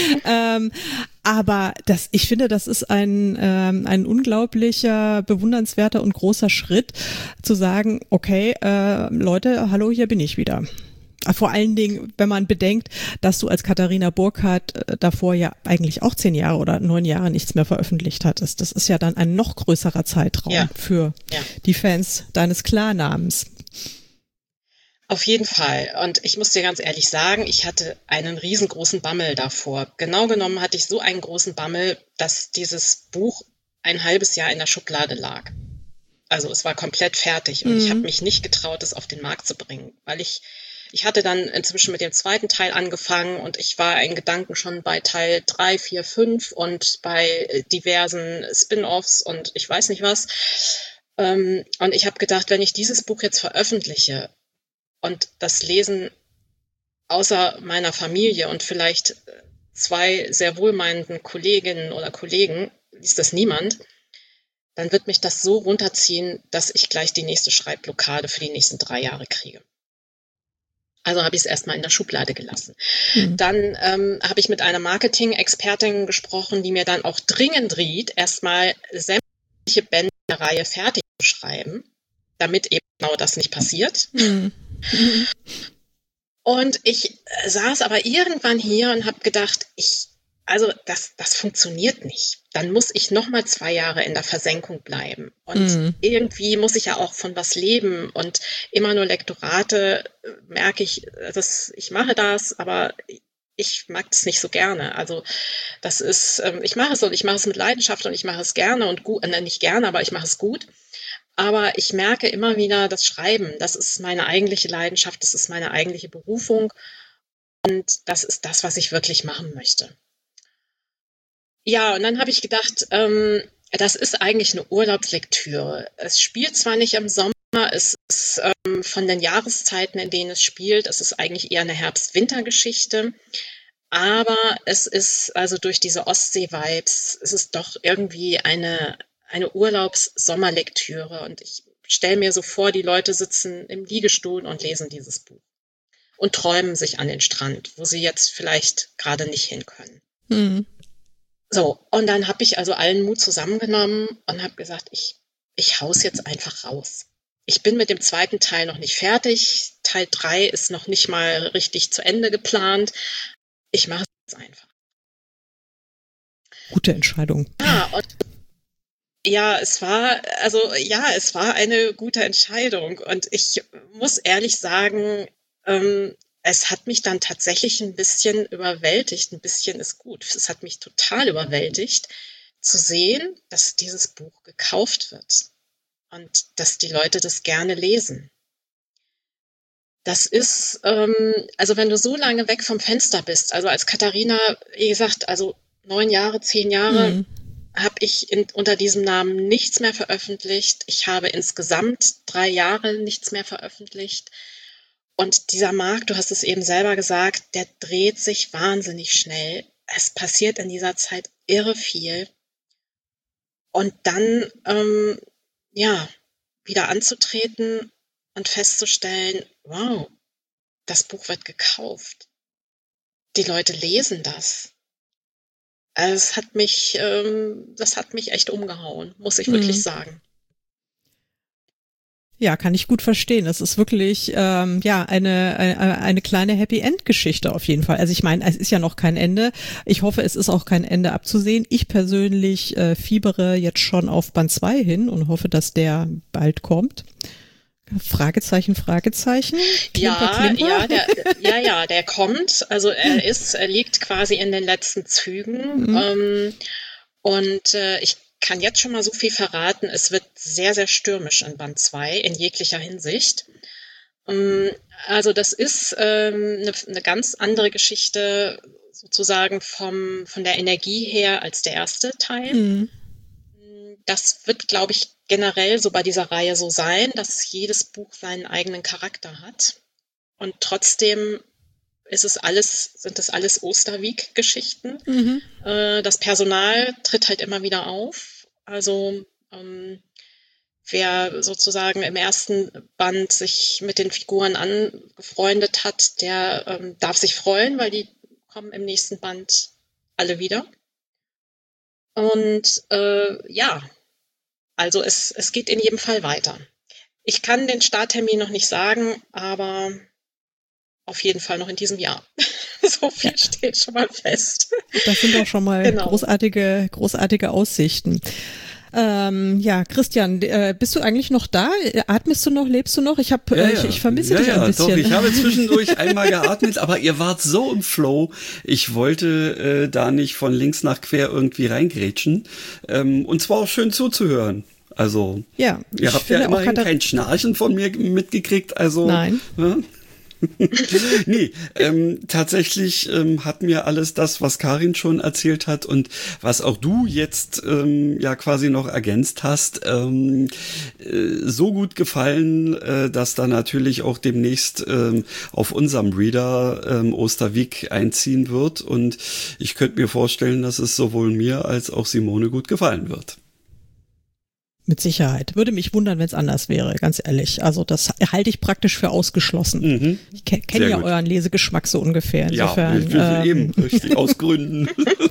Aber ich finde, das ist ein unglaublicher, bewundernswerter und großer Schritt, zu sagen, okay, Leute, hallo, hier bin ich wieder. Vor allen Dingen, wenn man bedenkt, dass du als Katharina Burkhardt davor ja eigentlich auch 10 Jahre oder 9 Jahre nichts mehr veröffentlicht hattest. Das ist ja dann ein noch größerer Zeitraum für die Fans deines Klarnamens. Auf jeden Fall. Und ich muss dir ganz ehrlich sagen, ich hatte einen riesengroßen Bammel davor. Genau genommen hatte ich so einen großen Bammel, dass dieses Buch ein halbes Jahr in der Schublade lag. Also es war komplett fertig und ich habe mich nicht getraut, es auf den Markt zu bringen, weil ich hatte dann inzwischen mit dem 2. Teil angefangen und ich war in Gedanken schon bei Teil 3, 4, 5 und bei diversen Spin-offs und ich weiß nicht was. Und ich habe gedacht, wenn ich dieses Buch jetzt veröffentliche und das lesen außer meiner Familie und vielleicht 2 sehr wohlmeinenden Kolleginnen oder Kollegen, liest das niemand, dann wird mich das so runterziehen, dass ich gleich die nächste Schreibblockade für die nächsten 3 Jahre kriege. Also habe ich es erstmal in der Schublade gelassen. Dann habe ich mit einer Marketing-Expertin gesprochen, die mir dann auch dringend riet, erstmal sämtliche Bände der Reihe fertig zu schreiben, damit eben genau das nicht passiert. Und ich saß aber irgendwann hier und habe gedacht, das funktioniert nicht. Dann muss ich noch mal 2 Jahre in der Versenkung bleiben. Und irgendwie muss ich ja auch von was leben. Und immer nur Lektorate merke ich, ich mache das, aber ich mag es nicht so gerne. Also das ist, ich mache es und ich mache es mit Leidenschaft und ich mache es gerne und gut, nicht gerne, aber ich mache es gut. Aber ich merke immer wieder, das Schreiben, das ist meine eigentliche Leidenschaft, das ist meine eigentliche Berufung. Und das ist das, was ich wirklich machen möchte. Ja, und dann habe ich gedacht, das ist eigentlich eine Urlaubslektüre. Es spielt zwar nicht im Sommer, es ist von den Jahreszeiten, in denen es spielt, es ist eigentlich eher eine Herbst-Winter-Geschichte, aber es ist also durch diese Ostsee-Vibes, es ist doch irgendwie eine Urlaubs-Sommerlektüre und ich stelle mir so vor, die Leute sitzen im Liegestuhl und lesen dieses Buch und träumen sich an den Strand, wo sie jetzt vielleicht gerade nicht hin können. So, und dann habe ich also allen Mut zusammengenommen und habe gesagt, ich hau's jetzt einfach raus. Ich bin mit dem 2. Teil noch nicht fertig. Teil 3 ist noch nicht mal richtig zu Ende geplant. Ich mache es einfach. Gute Entscheidung. Es war eine gute Entscheidung. Und ich muss ehrlich sagen, es hat mich dann tatsächlich ein bisschen überwältigt. Ein bisschen ist gut. Es hat mich total überwältigt, zu sehen, dass dieses Buch gekauft wird und dass die Leute das gerne lesen. Das ist, also wenn du so lange weg vom Fenster bist, also als Katharina, wie gesagt, also 9 Jahre, 10 Jahre, habe ich unter diesem Namen nichts mehr veröffentlicht. Ich habe insgesamt 3 Jahre nichts mehr veröffentlicht. Und dieser Markt, du hast es eben selber gesagt, der dreht sich wahnsinnig schnell. Es passiert in dieser Zeit irre viel. Und dann, wieder anzutreten und festzustellen, wow, das Buch wird gekauft. Die Leute lesen das. Also das hat mich echt umgehauen, muss ich wirklich sagen. Ja, kann ich gut verstehen. Das ist wirklich eine kleine Happy-End-Geschichte auf jeden Fall. Also ich meine, es ist ja noch kein Ende. Ich hoffe, es ist auch kein Ende abzusehen. Ich persönlich fiebere jetzt schon auf Band 2 hin und hoffe, dass der bald kommt. Fragezeichen, Fragezeichen. Klimper, Klimper. Der kommt. Also er liegt quasi in den letzten Zügen. Ich kann jetzt schon mal so viel verraten, es wird sehr, sehr stürmisch in Band 2 in jeglicher Hinsicht. Also das ist eine ganz andere Geschichte sozusagen von der Energie her als der erste Teil. Das wird, glaube ich, generell so bei dieser Reihe so sein, dass jedes Buch seinen eigenen Charakter hat. Und trotzdem sind das alles Osterwiek-Geschichten. Das Personal tritt halt immer wieder auf. Also wer sozusagen im ersten Band sich mit den Figuren angefreundet hat, der darf sich freuen, weil die kommen im nächsten Band alle wieder. Und also es geht in jedem Fall weiter. Ich kann den Starttermin noch nicht sagen, aber auf jeden Fall noch in diesem Jahr. So viel steht schon mal fest. Das sind doch schon mal großartige Aussichten. Christian, bist du eigentlich noch da? Atmest du noch? Lebst du noch? Ich vermisse dich ein bisschen. Doch, ich habe zwischendurch einmal geatmet, aber ihr wart so im Flow. Ich wollte da nicht von links nach quer irgendwie reingrätschen. Und zwar auch schön zuzuhören. Also, ihr habt ja immerhin kein Schnarchen von mir mitgekriegt. Also, nein. Nee, tatsächlich hat mir alles das, was Karin schon erzählt hat und was auch du jetzt quasi noch ergänzt hast, so gut gefallen, dass da natürlich auch demnächst auf unserem Reader Osterwiek einziehen wird und ich könnte mir vorstellen, dass es sowohl mir als auch Simone gut gefallen wird. Mit Sicherheit. Würde mich wundern, wenn es anders wäre, ganz ehrlich. Also das halte ich praktisch für ausgeschlossen. Ich kenne ja euren Lesegeschmack so ungefähr. Insofern, ja, eben, richtig, aus Gründen.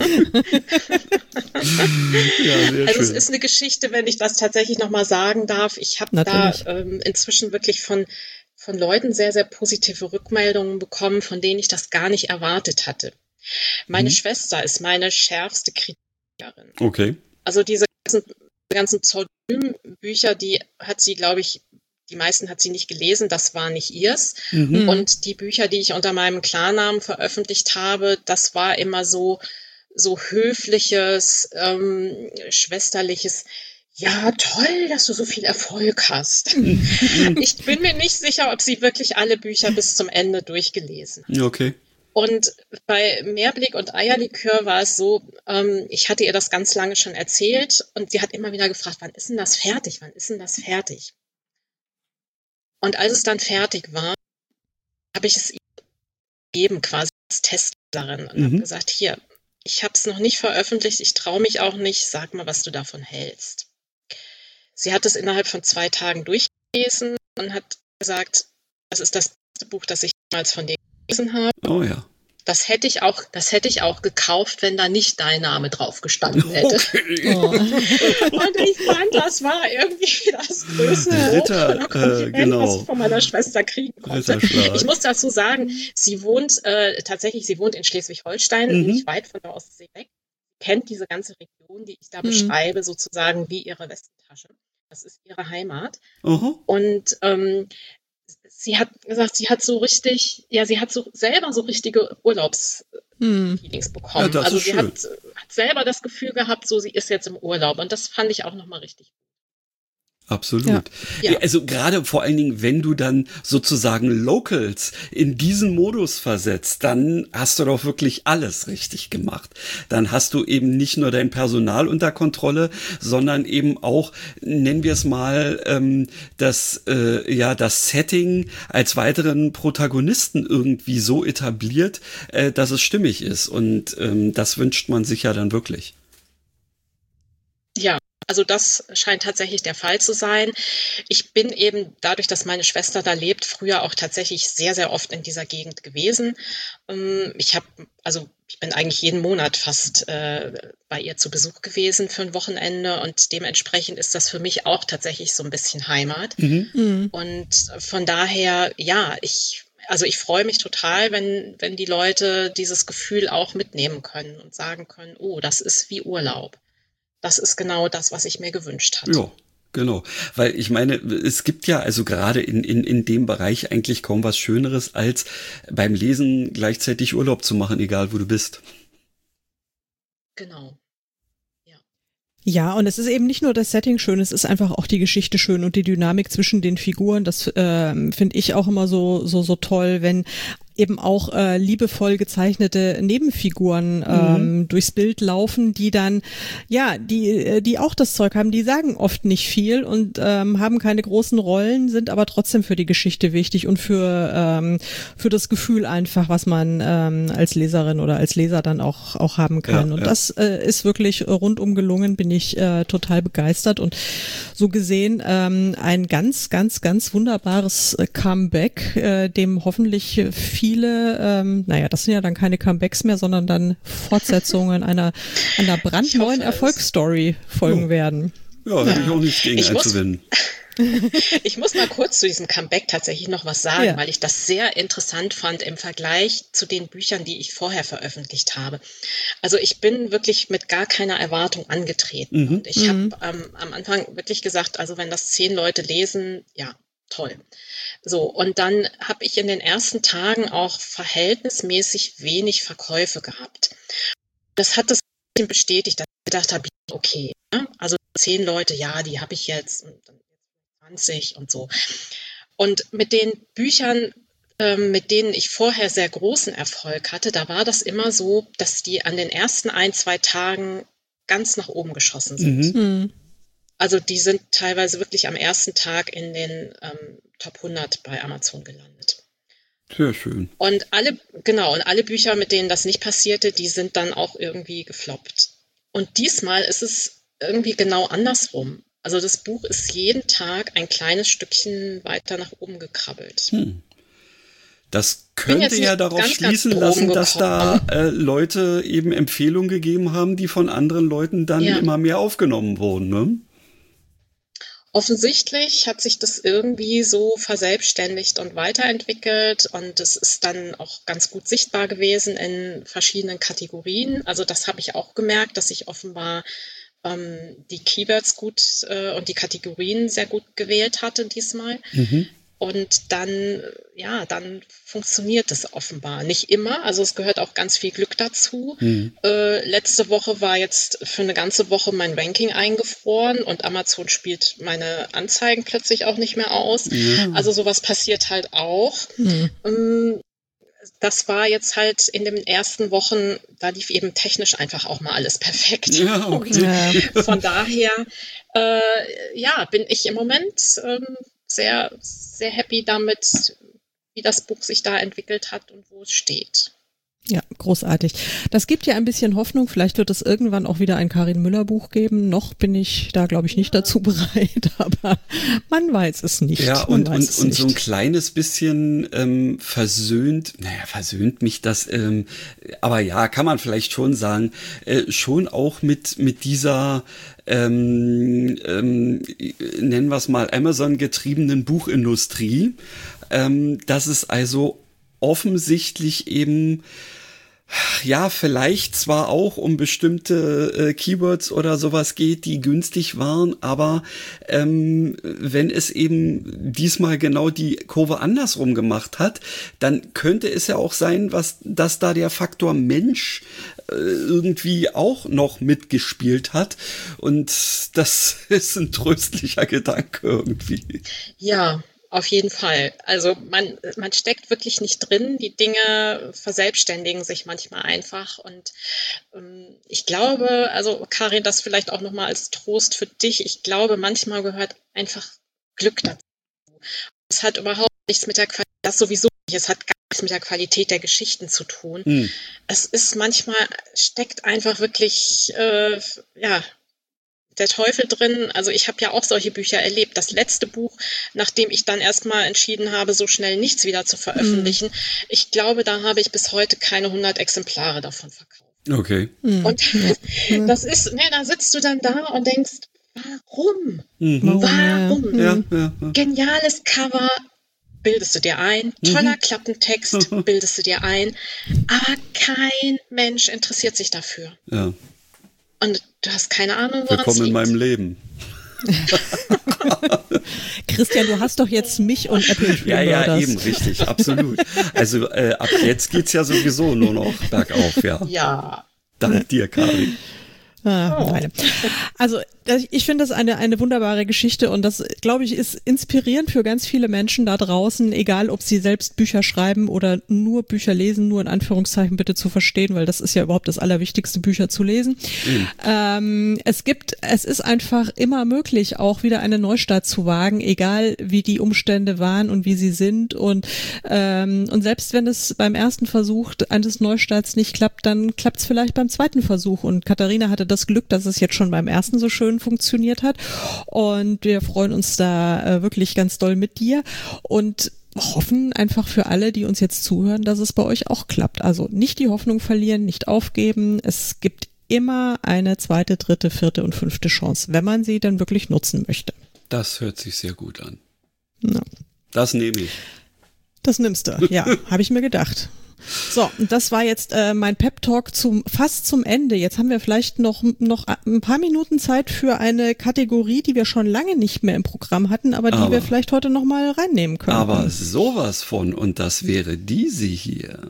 Es ist eine Geschichte, wenn ich das tatsächlich nochmal sagen darf. Ich habe da inzwischen wirklich von Leuten sehr, sehr positive Rückmeldungen bekommen, von denen ich das gar nicht erwartet hatte. Meine Schwester ist meine schärfste Kritikerin. Okay. Also diese ganzen Pseudonym-Bücher, die hat sie, glaube ich, die meisten hat sie nicht gelesen, das war nicht ihrs. Und die Bücher, die ich unter meinem Klarnamen veröffentlicht habe, das war immer so höfliches, schwesterliches, ja, toll, dass du so viel Erfolg hast. Ich bin mir nicht sicher, ob sie wirklich alle Bücher bis zum Ende durchgelesen hat. Okay. Und bei Meerblick und Eierlikör war es so, ich hatte ihr das ganz lange schon erzählt und sie hat immer wieder gefragt, wann ist denn das fertig? Wann ist denn das fertig? Und als es dann fertig war, habe ich es ihr gegeben, quasi als Testlerin und habe gesagt, hier, ich habe es noch nicht veröffentlicht, ich traue mich auch nicht, sag mal, was du davon hältst. Sie hat es innerhalb von 2 Tagen durchgelesen und hat gesagt, das ist das beste Buch, das ich jemals von dir gelesen habe. Oh ja. Das hätte ich auch gekauft, wenn da nicht dein Name drauf gestanden hätte. Okay. Oh. Und ich fand, das war irgendwie das größte Kompliment, was ich von meiner Schwester kriegen konnte. Ich muss dazu sagen, sie wohnt in Schleswig-Holstein, nicht weit von der Ostsee weg. Sie kennt diese ganze Region, die ich da beschreibe, sozusagen wie ihre Westentasche. Das ist ihre Heimat. Und sie hat gesagt, sie hat selber so richtige Urlaubsfeelings bekommen. Ja, also sie hat selber das Gefühl gehabt, so sie ist jetzt im Urlaub. Und das fand ich auch nochmal richtig gut. Absolut. Ja. Also gerade vor allen Dingen, wenn du dann sozusagen Locals in diesen Modus versetzt, dann hast du doch wirklich alles richtig gemacht. Dann hast du eben nicht nur dein Personal unter Kontrolle, sondern eben auch, nennen wir es mal, das Setting als weiteren Protagonisten irgendwie so etabliert, dass es stimmig ist. Und das wünscht man sich ja dann wirklich. Also das scheint tatsächlich der Fall zu sein. Ich bin eben dadurch, dass meine Schwester da lebt, früher auch tatsächlich sehr, sehr oft in dieser Gegend gewesen. Ich bin eigentlich jeden Monat fast bei ihr zu Besuch gewesen für ein Wochenende und dementsprechend ist das für mich auch tatsächlich so ein bisschen Heimat. Und von daher, ja, ich freue mich total, wenn die Leute dieses Gefühl auch mitnehmen können und sagen können, oh, das ist wie Urlaub. Das ist genau das, was ich mir gewünscht hatte. Ja, genau. Weil ich meine, es gibt ja also gerade in dem Bereich eigentlich kaum was Schöneres, als beim Lesen gleichzeitig Urlaub zu machen, egal wo du bist. Genau. Ja, und es ist eben nicht nur das Setting schön, es ist einfach auch die Geschichte schön und die Dynamik zwischen den Figuren. Das finde ich auch immer so toll, wenn eben auch liebevoll gezeichnete Nebenfiguren durchs Bild laufen, die dann, ja, die auch das Zeug haben, die sagen oft nicht viel und haben keine großen Rollen, sind aber trotzdem für die Geschichte wichtig und für das Gefühl einfach, was man als Leserin oder als Leser dann auch haben kann. Ja, und ja. das ist wirklich rundum gelungen, bin ich total begeistert und so gesehen ein ganz, ganz, ganz wunderbares Comeback, dem hoffentlich viele, das sind ja dann keine Comebacks mehr, sondern dann Fortsetzungen einer brandneuen Erfolgsstory folgen werden. Ja, hätte ich auch nichts gegen einzuwenden. Ich muss mal kurz zu diesem Comeback tatsächlich noch was sagen, weil ich das sehr interessant fand im Vergleich zu den Büchern, die ich vorher veröffentlicht habe. Also ich bin wirklich mit gar keiner Erwartung angetreten. Und ich habe am Anfang wirklich gesagt, also wenn das 10 Leute lesen, ja, toll. So, und dann habe ich in den ersten Tagen auch verhältnismäßig wenig Verkäufe gehabt. Das hat das ein bisschen bestätigt, dass ich gedacht habe, okay, ne? Also 10 Leute, ja, die habe ich jetzt und dann 20 und so. Und mit den Büchern, mit denen ich vorher sehr großen Erfolg hatte, da war das immer so, dass die an den ersten 1-2 Tagen ganz nach oben geschossen sind. Also die sind teilweise wirklich am ersten Tag in den Top 100 bei Amazon gelandet. Sehr schön. Und alle Bücher, mit denen das nicht passierte, die sind dann auch irgendwie gefloppt. Und diesmal ist es irgendwie genau andersrum. Also das Buch ist jeden Tag ein kleines Stückchen weiter nach oben gekrabbelt. Das könnte ja darauf schließen lassen, dass da Leute eben Empfehlungen gegeben haben, die von anderen Leuten dann immer mehr aufgenommen wurden, ne? Offensichtlich hat sich das irgendwie so verselbstständigt und weiterentwickelt und es ist dann auch ganz gut sichtbar gewesen in verschiedenen Kategorien. Also das habe ich auch gemerkt, dass ich offenbar die Keywords gut und die Kategorien sehr gut gewählt hatte diesmal. Und dann funktioniert es offenbar. Nicht immer, also es gehört auch ganz viel Glück dazu. Letzte Woche war jetzt für eine ganze Woche mein Ranking eingefroren und Amazon spielt meine Anzeigen plötzlich auch nicht mehr aus. Also sowas passiert halt auch. Das war jetzt halt in den ersten Wochen, da lief eben technisch einfach auch mal alles perfekt. Ja, okay. Von daher, bin ich im Moment sehr, sehr happy damit, wie das Buch sich da entwickelt hat und wo es steht. Ja, großartig. Das gibt ja ein bisschen Hoffnung. Vielleicht wird es irgendwann auch wieder ein Karin Müller Buch geben. Noch bin ich da, glaube ich, nicht dazu bereit, aber man weiß es nicht. Ja, und so ein kleines bisschen versöhnt mich das, aber ja, kann man vielleicht schon sagen, schon auch mit dieser nennen wir es mal Amazon getriebenen Buchindustrie, dass es also offensichtlich eben vielleicht zwar auch um bestimmte Keywords oder sowas geht, die günstig waren, aber wenn es eben diesmal genau die Kurve andersrum gemacht hat, dann könnte es ja auch sein, dass da der Faktor Mensch irgendwie auch noch mitgespielt hat und das ist ein tröstlicher Gedanke irgendwie. Ja. Auf jeden Fall. Also man steckt wirklich nicht drin. Die Dinge verselbstständigen sich manchmal einfach. Und ich glaube, also Karin, das vielleicht auch nochmal als Trost für dich. Ich glaube, manchmal gehört einfach Glück dazu. Es hat überhaupt nichts mit der Qualität, das sowieso nicht. Es hat gar nichts mit der Qualität der Geschichten zu tun. Es ist manchmal, steckt einfach wirklich, der Teufel drin. Also ich habe ja auch solche Bücher erlebt. Das letzte Buch, nachdem ich dann erstmal entschieden habe, so schnell nichts wieder zu veröffentlichen, ich glaube, da habe ich bis heute keine 100 Exemplare davon verkauft. Okay. Und das ist, da sitzt du dann da und denkst, warum? Warum? Ja. Geniales Cover, bildest du dir ein. Toller Klappentext, bildest du dir ein. Aber kein Mensch interessiert sich dafür. Ja. Und du hast keine Ahnung, woran es Willkommen in liegt. meinem Leben. Christian, du hast doch jetzt mich und Apple Ja, eben, richtig, absolut. Also ab jetzt geht's ja sowieso nur noch bergauf, ja. Ja. Dank dir, Karin. Nein. Also ich finde das eine wunderbare Geschichte und das, glaube ich, ist inspirierend für ganz viele Menschen da draußen, egal ob sie selbst Bücher schreiben oder nur Bücher lesen, nur in Anführungszeichen bitte zu verstehen, weil das ist ja überhaupt das Allerwichtigste, Bücher zu lesen. Es ist einfach immer möglich, auch wieder eine Neustart zu wagen, egal wie die Umstände waren und wie sie sind und selbst wenn es beim ersten Versuch eines Neustarts nicht klappt, dann klappt es vielleicht beim zweiten Versuch und Katharina hatte das Glück, dass es jetzt schon beim ersten so schön funktioniert hat und wir freuen uns da wirklich ganz doll mit dir und hoffen einfach für alle, die uns jetzt zuhören, dass es bei euch auch klappt. Also nicht die Hoffnung verlieren, nicht aufgeben. Es gibt immer eine zweite, dritte, vierte und fünfte Chance, wenn man sie dann wirklich nutzen möchte. Das hört sich sehr gut an. Ja. Das nehme ich. Das nimmst du, ja, habe ich mir gedacht. So, und das war jetzt mein Pep-Talk fast zum Ende. Jetzt haben wir vielleicht noch ein paar Minuten Zeit für eine Kategorie, die wir schon lange nicht mehr im Programm hatten, aber die wir vielleicht heute noch mal reinnehmen können. Aber sowas von, und das wäre diese hier.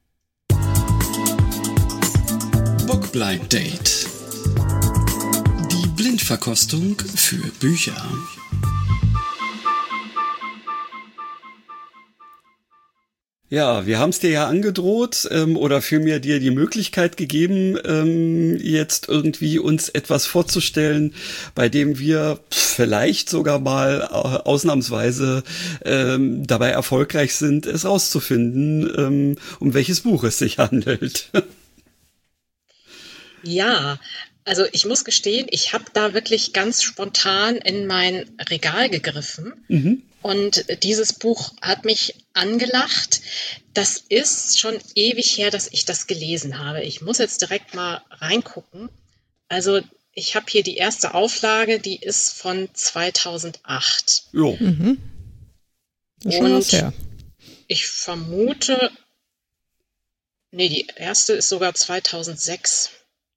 Book Blind Date. Die Blindverkostung für Bücher. Ja, wir haben es dir ja angedroht oder vielmehr dir die Möglichkeit gegeben, jetzt irgendwie uns etwas vorzustellen, bei dem wir vielleicht sogar mal ausnahmsweise dabei erfolgreich sind, es rauszufinden, um welches Buch es sich handelt. Ja, also ich muss gestehen, ich habe da wirklich ganz spontan in mein Regal gegriffen. Und dieses Buch hat mich angelacht. Das ist schon ewig her, dass ich das gelesen habe. Ich muss jetzt direkt mal reingucken. Also ich habe hier die erste Auflage, die ist von 2008. Jo. Das ist schon was her. Ich vermute, die erste ist sogar 2006.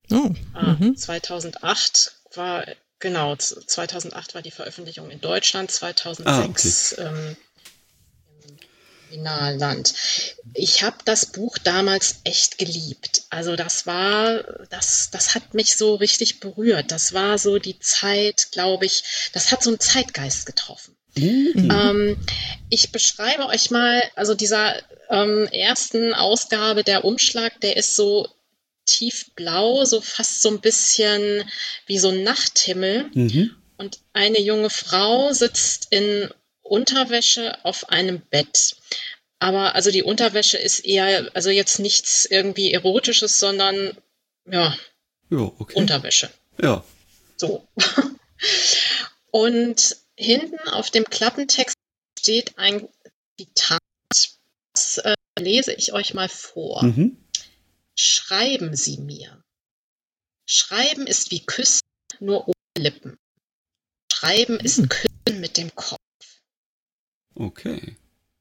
2008 war... Genau, 2008 war die Veröffentlichung in Deutschland, 2006 im Originalland. Ich habe das Buch damals echt geliebt. Also das hat mich so richtig berührt. Das war so die Zeit, glaube ich, das hat so einen Zeitgeist getroffen. Ich beschreibe euch mal, also dieser ersten Ausgabe, der Umschlag, der ist so tiefblau, so fast so ein bisschen wie so ein Nachthimmel. Und eine junge Frau sitzt in Unterwäsche auf einem Bett. Aber also die Unterwäsche ist eher, also jetzt nichts irgendwie Erotisches, sondern okay. Unterwäsche. Ja. So. Und hinten auf dem Klappentext steht ein Zitat. Das lese ich euch mal vor. Schreiben Sie mir. Schreiben ist wie Küssen, nur ohne Lippen. Schreiben ist Küssen mit dem Kopf. Okay.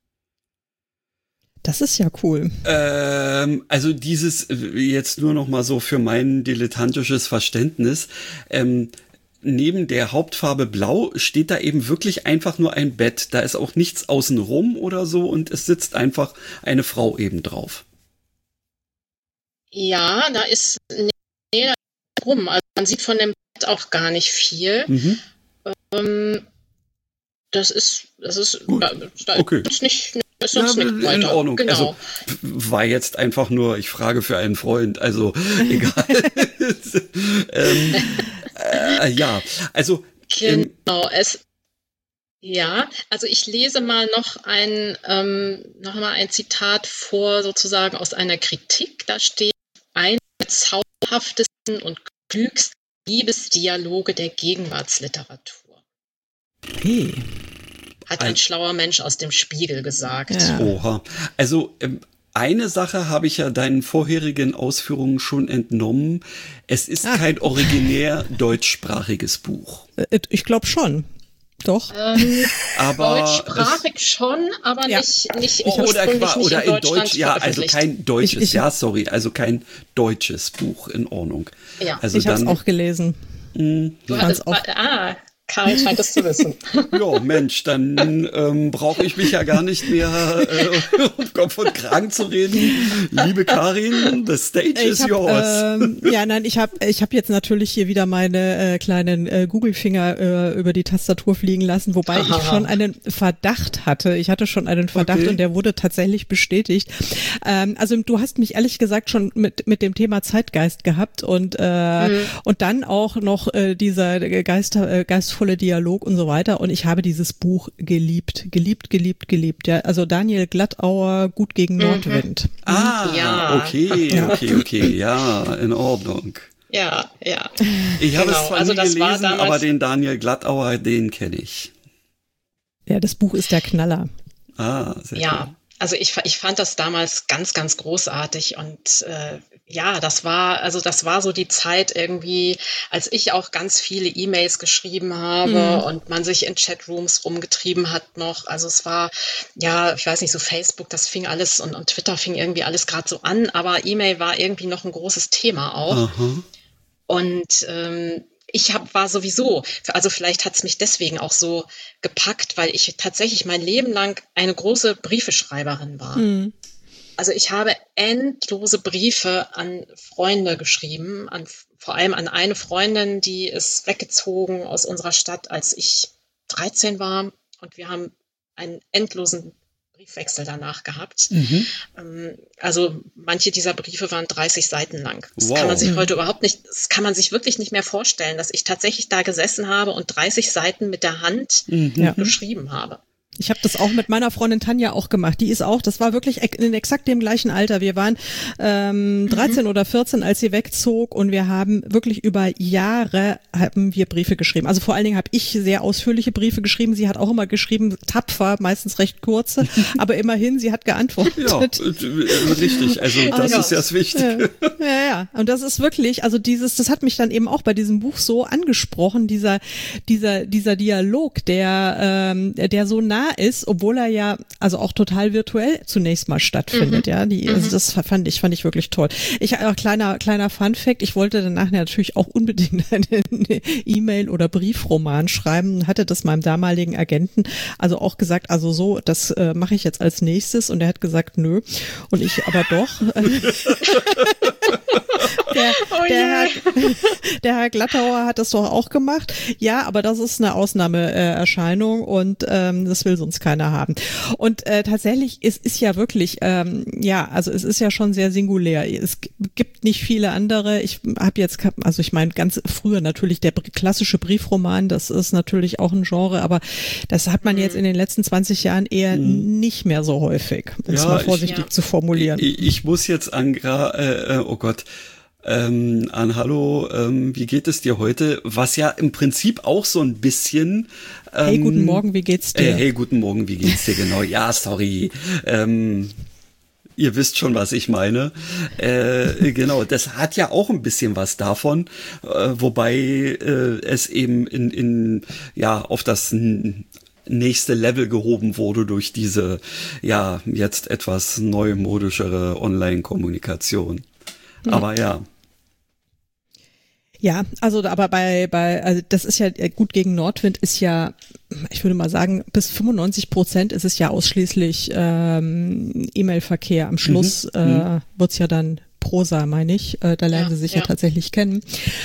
Das ist ja cool. Also dieses, jetzt nur noch mal so für mein dilettantisches Verständnis, neben der Hauptfarbe Blau steht da eben wirklich einfach nur ein Bett. Da ist auch nichts außenrum oder so und es sitzt einfach eine Frau eben drauf. Ja, da ist rum. Also man sieht von dem Bett auch gar nicht viel. Das ist gut. Okay. Ist nicht weiter. In Ordnung. Genau. Also war jetzt einfach nur, ich frage für einen Freund, also egal. Ja, also genau. Also ich lese mal noch mal ein Zitat vor, sozusagen aus einer Kritik. Da steht: eine der zauberhaftesten und klügsten Liebesdialoge der Gegenwartsliteratur. Hey. Hat ein schlauer Mensch aus dem Spiegel gesagt. Ja. Oha. Also eine Sache habe ich ja deinen vorherigen Ausführungen schon entnommen. Es ist kein originär deutschsprachiges Buch. Ich glaube schon. Doch. Aber Deutschsprachig schon, aber nicht oder in in Deutsch, ja, also kein deutsches, also kein deutsches Buch, in Ordnung. Ja. Also ich habe es auch gelesen. Du hattest Karin scheint es zu wissen. Ja, Mensch, dann brauche ich mich ja gar nicht mehr um Kopf und Kragen zu reden. Liebe Karin, the stage is yours. Ich hab jetzt natürlich hier wieder meine kleinen Google-Finger über die Tastatur fliegen lassen, wobei ich schon einen Verdacht hatte. Ich hatte schon einen Verdacht und der wurde tatsächlich bestätigt. Also du hast mich ehrlich gesagt schon mit dem Thema Zeitgeist gehabt und dann auch noch dieser geistvolle Dialog und so weiter. Und ich habe dieses Buch geliebt. Ja, also Daniel Glattauer, Gut gegen Nordwind. Okay, ja, in Ordnung. Ja. Ich habe es zwar nie gelesen, aber den Daniel Glattauer, den kenne ich. Ja, das Buch ist der Knaller. Sehr cool. Also ich fand das damals ganz, ganz großartig und das war so die Zeit irgendwie, als ich auch ganz viele E-Mails geschrieben habe und man sich in Chatrooms rumgetrieben hat noch. Also es war, ich weiß nicht, so Facebook, das fing alles und Twitter fing irgendwie alles gerade so an, aber E-Mail war irgendwie noch ein großes Thema auch. Aha. Und war sowieso, also vielleicht hat es mich deswegen auch so gepackt, weil ich tatsächlich mein Leben lang eine große Briefeschreiberin war. Also ich habe endlose Briefe an Freunde geschrieben, vor allem an eine Freundin, die ist weggezogen aus unserer Stadt, als ich 13 war. Und wir haben einen endlosen Briefwechsel danach gehabt. Also manche dieser Briefe waren 30 Seiten lang. Das kann man sich heute das kann man sich wirklich nicht mehr vorstellen, dass ich tatsächlich da gesessen habe und 30 Seiten mit der Hand geschrieben habe. Ich habe das auch mit meiner Freundin Tanja auch gemacht. Die ist auch, das war wirklich in exakt dem gleichen Alter. Wir waren 13 oder 14, als sie wegzog und wir haben wirklich über Jahre haben wir Briefe geschrieben. Also vor allen Dingen habe ich sehr ausführliche Briefe geschrieben. Sie hat auch immer geschrieben, tapfer, meistens recht kurze, aber immerhin, sie hat geantwortet. Ja, richtig. Also das ist ja das Wichtige. Ja. Und das ist wirklich, also das hat mich dann eben auch bei diesem Buch so angesprochen, dieser Dialog, der so nah ist, obwohl er ja also auch total virtuell zunächst mal stattfindet, also das fand ich wirklich toll. Ich auch kleiner Fun-Fact, ich wollte danach natürlich auch unbedingt einen E-Mail oder Briefroman schreiben, hatte das meinem damaligen Agenten also auch gesagt, also so, das mache ich jetzt als nächstes und er hat gesagt, nö, und ich aber doch. Der Herr Glattauer hat das doch auch gemacht. Ja, aber das ist eine Ausnahmeerscheinung und das will sonst keiner haben. Und tatsächlich, es ist ja wirklich, also es ist ja schon sehr singulär. Es gibt nicht viele andere. Ich meine, ganz früher natürlich der klassische Briefroman, das ist natürlich auch ein Genre, aber das hat man jetzt in den letzten 20 Jahren eher nicht mehr so häufig, um es mal vorsichtig zu formulieren. Ich muss jetzt an Hallo, wie geht es dir heute? Was ja im Prinzip auch so ein bisschen hey, guten Morgen, wie geht's dir? Hey, guten Morgen, wie geht's dir? Genau, ja, sorry. Ihr wisst schon, was ich meine. Genau, das hat ja auch ein bisschen was davon, wobei es eben auf das nächste Level gehoben wurde durch diese, jetzt etwas neumodischere Online-Kommunikation. Aber ja. Ja, also aber also das ist ja Gut gegen Nordwind ist ja, ich würde mal sagen, bis 95% ist es ja ausschließlich E-Mail-Verkehr. Am Schluss wird's ja dann Prosa, meine ich. Da lernen sie sich ja tatsächlich kennen.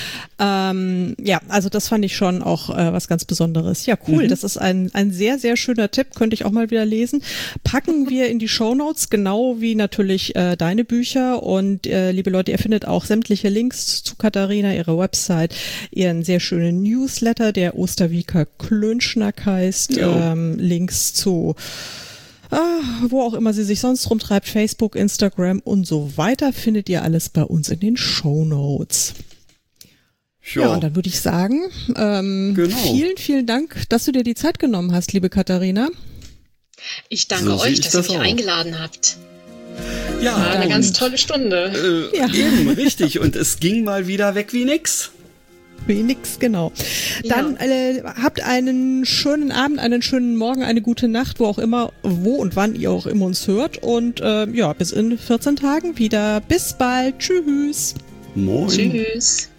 Also das fand ich schon auch was ganz Besonderes. Ja, cool. Das ist ein sehr, sehr schöner Tipp. Könnte ich auch mal wieder lesen. Packen wir in die Shownotes, genau wie natürlich deine Bücher. Und liebe Leute, ihr findet auch sämtliche Links zu Katharina, ihre Website, ihren sehr schönen Newsletter, der Osterwieker Klönschnack heißt. Links zu wo auch immer sie sich sonst rumtreibt, Facebook, Instagram und so weiter, findet ihr alles bei uns in den Shownotes. Ja, und dann würde ich sagen, Genau. vielen, vielen Dank, dass du dir die Zeit genommen hast, liebe Katharina. Ich danke So sehe euch, ich dass ihr das mich auch. eingeladen habt. Ja, War eine und, ganz tolle Stunde. Ja. Eben, richtig. Und es ging mal wieder weg wie nix. Wie nix, genau. Dann habt einen schönen Abend, einen schönen Morgen, eine gute Nacht, wo und wann ihr auch immer uns hört. Und bis in 14 Tagen wieder. Bis bald. Tschüss. Moin. Tschüss.